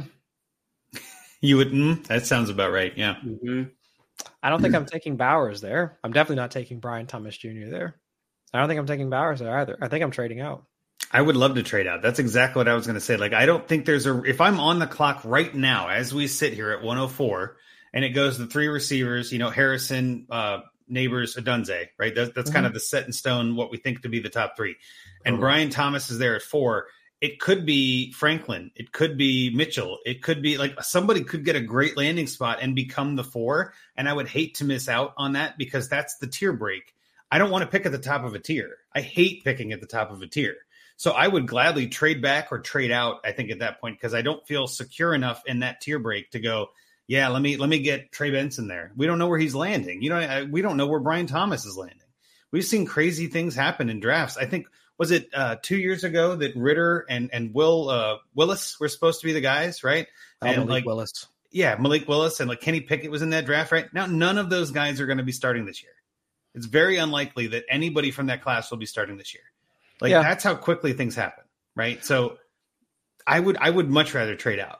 you would. Mm, that sounds about right. Yeah. Mm-hmm. I don't think I'm taking Bowers there. I'm definitely not taking Brian Thomas Junior there. I don't think I'm taking Bowers there either. I think I'm trading out. I would love to trade out. That's exactly what I was going to say. Like, I don't think there's a, if I'm on the clock right now, as we sit here at one oh four and it goes to three receivers, you know, Harrison, uh, Neighbors, Odunze, right? That's, that's mm-hmm. kind of the set in stone, what we think to be the top three. And oh. Brian Thomas is there at four. It could be Franklin. It could be Mitchell. It could be like somebody could get a great landing spot and become the four. And I would hate to miss out on that because that's the tier break. I don't want to pick at the top of a tier. I hate picking at the top of a tier. So I would gladly trade back or trade out, I think, at that point, because I don't feel secure enough in that tier break to go, yeah, let me let me get Trey Benson there. We don't know where he's landing. You know, I, we don't know where Brian Thomas is landing. We've seen crazy things happen in drafts. I think, was it uh, two years ago that Ritter and, and Will uh, Willis were supposed to be the guys, right? Oh, and Malik like Willis. Yeah, Malik Willis and like Kenny Pickett was in that draft, right? Now, none of those guys are going to be starting this year. It's very unlikely that anybody from that class will be starting this year. Like yeah. That's how quickly things happen, right? So I would I would much rather trade out.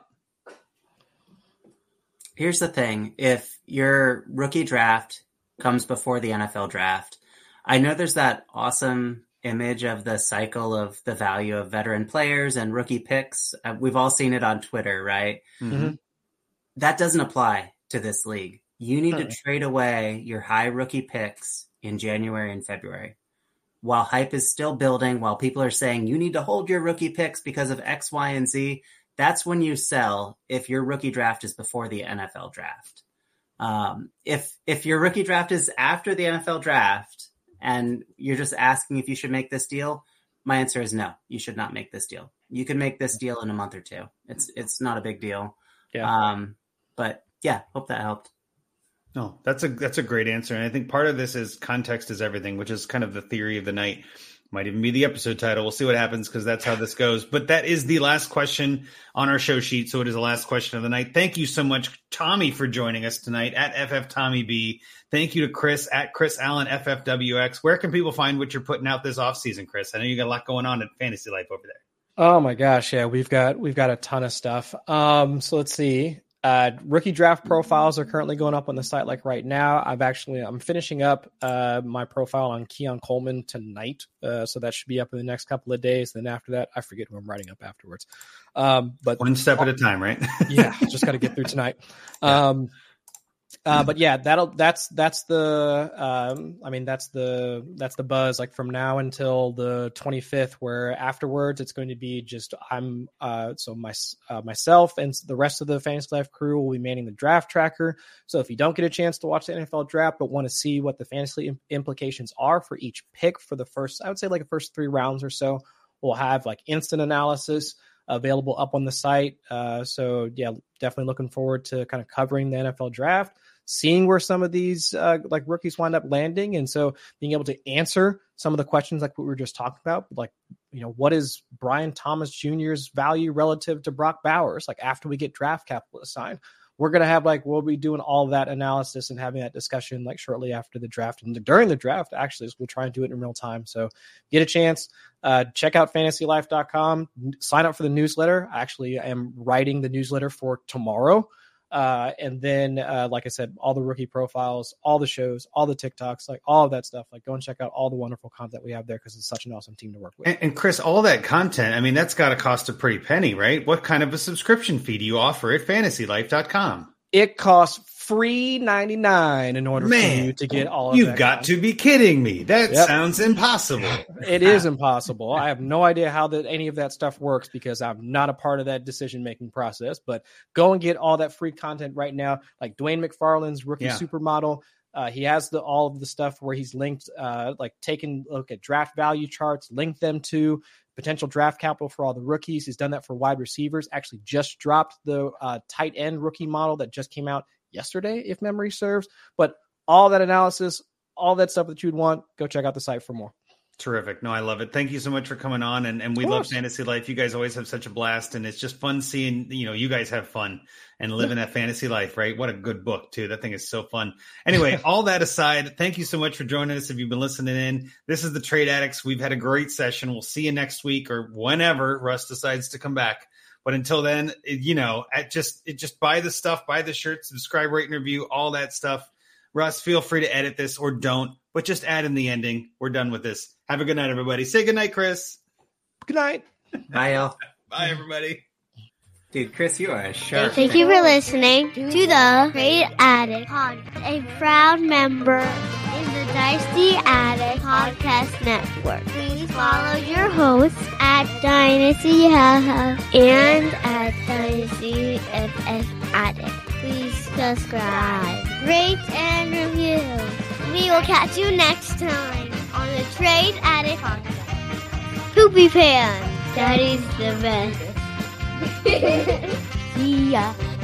Here's the thing. If your rookie draft comes before the N F L draft, I know there's that awesome image of the cycle of the value of veteran players and rookie picks. Uh, we've all seen it on Twitter, right? Mm-hmm. That doesn't apply to this league. You need Right. to trade away your high rookie picks in January and February. While hype is still building, while people are saying you need to hold your rookie picks because of X, Y, and Z, that's when you sell if your rookie draft is before the N F L draft. Um, if if your rookie draft is after the N F L draft and you're just asking if you should make this deal, my answer is no, you should not make this deal. You can make this deal in a month or two. It's it's not a big deal. Yeah. Um, but yeah, hope that helped. No, that's a that's a great answer. And I think part of this is context is everything, which is kind of the theory of the night. Might even be the episode title. We'll see what happens because that's how this goes. But that is the last question on our show sheet. So it is the last question of the night. Thank you so much, Tommy, for joining us tonight at F F Tommy B. Thank you to Chris at Chris Allen F F W X. Where can people find what you're putting out this offseason, Chris? I know you got a lot going on at Fantasy Life over there. Oh my gosh, yeah, we've got we've got a ton of stuff. Um, so let's see. Uh, rookie draft profiles are currently going up on the site like right now. I've actually, I'm finishing up uh, my profile on Keon Coleman tonight. Uh, so that should be up in the next couple of days. Then after that, I forget who I'm writing up afterwards. Um, but one step at a time, right? Yeah, just got to get through tonight. Um, uh, but yeah, that'll, that's, that's the, um, I mean, that's the, that's the buzz like from now until the twenty-fifth, where afterwards it's going to be just, I'm, uh, so my, uh, myself and the rest of the Fantasy Life crew will be manning the draft tracker. So if you don't get a chance to watch the N F L draft, but want to see what the fantasy implications are for each pick for the first, I would say like the first three rounds or so, we'll have like instant analysis available up on the site. Uh, so yeah, definitely looking forward to kind of covering the N F L draft, seeing where some of these uh, like rookies wind up landing. And so being able to answer some of the questions like what we were just talking about, like, you know, what is Brian Thomas Junior's value relative to Brock Bowers? Like after we get draft capital assigned, we're going to have like, we'll be doing all of that analysis and having that discussion like shortly after the draft and during the draft, actually, we'll try and do it in real time. So get a chance, uh, check out fantasy life dot com, sign up for the newsletter. I actually am writing the newsletter for tomorrow. Uh, and then, uh, like I said, all the rookie profiles, all the shows, all the TikToks, like all of that stuff, like go and check out all the wonderful content we have there because it's such an awesome team to work with. And, and Chris, all that content, I mean, that's got to cost a pretty penny, right? What kind of a subscription fee do you offer at fantasy life dot com? It costs free ninety-nine in order Man, for you to get all of you've that got content. to be kidding me. That Yep. sounds impossible. It is impossible. I have no idea how that any of that stuff works because I'm not a part of that decision-making process, but go and get all that free content right now. Like Dwayne McFarlane's Rookie Yeah. Supermodel. Uh, he has the all of the stuff where he's linked, uh, like taking a look at draft value charts, linked them to potential draft capital for all the rookies. He's done that for wide receivers. Actually just dropped the uh, tight end rookie model that just came out yesterday, if memory serves. But all that analysis, all that stuff that you'd want, go check out the site for more. Terrific. No, I love it. Thank you so much for coming on. And, and we love Fantasy Life. You guys always have such a blast. And it's just fun seeing, you know, you guys have fun and living that fantasy life, right? What a good book, too. That thing is so fun. Anyway, all that aside, thank you so much for joining us. If you've been listening in, this is the Trade Addicts. We've had a great session. We'll see you next week or whenever Russ decides to come back. But until then, it, you know, at just it just buy the stuff, buy the shirt, subscribe, rate, and review, all that stuff. Russ, feel free to edit this or don't, but just add in the ending. We're done with this. Have a good night, everybody. Say good night, Chris. Good night. Bye, y'all. Bye, everybody. Dude, Chris, you are a sharp. Thank you for listening to the Trade Addict Podcast, a proud member in the Dynasty Addict Podcast Network. Please follow your hosts at Dynasty Haha and at Dynasty F F Addict. Please subscribe, rate, and review. We will catch you next time on the Trade Addict Podcast. Poopy Pan, that is the best. See ya.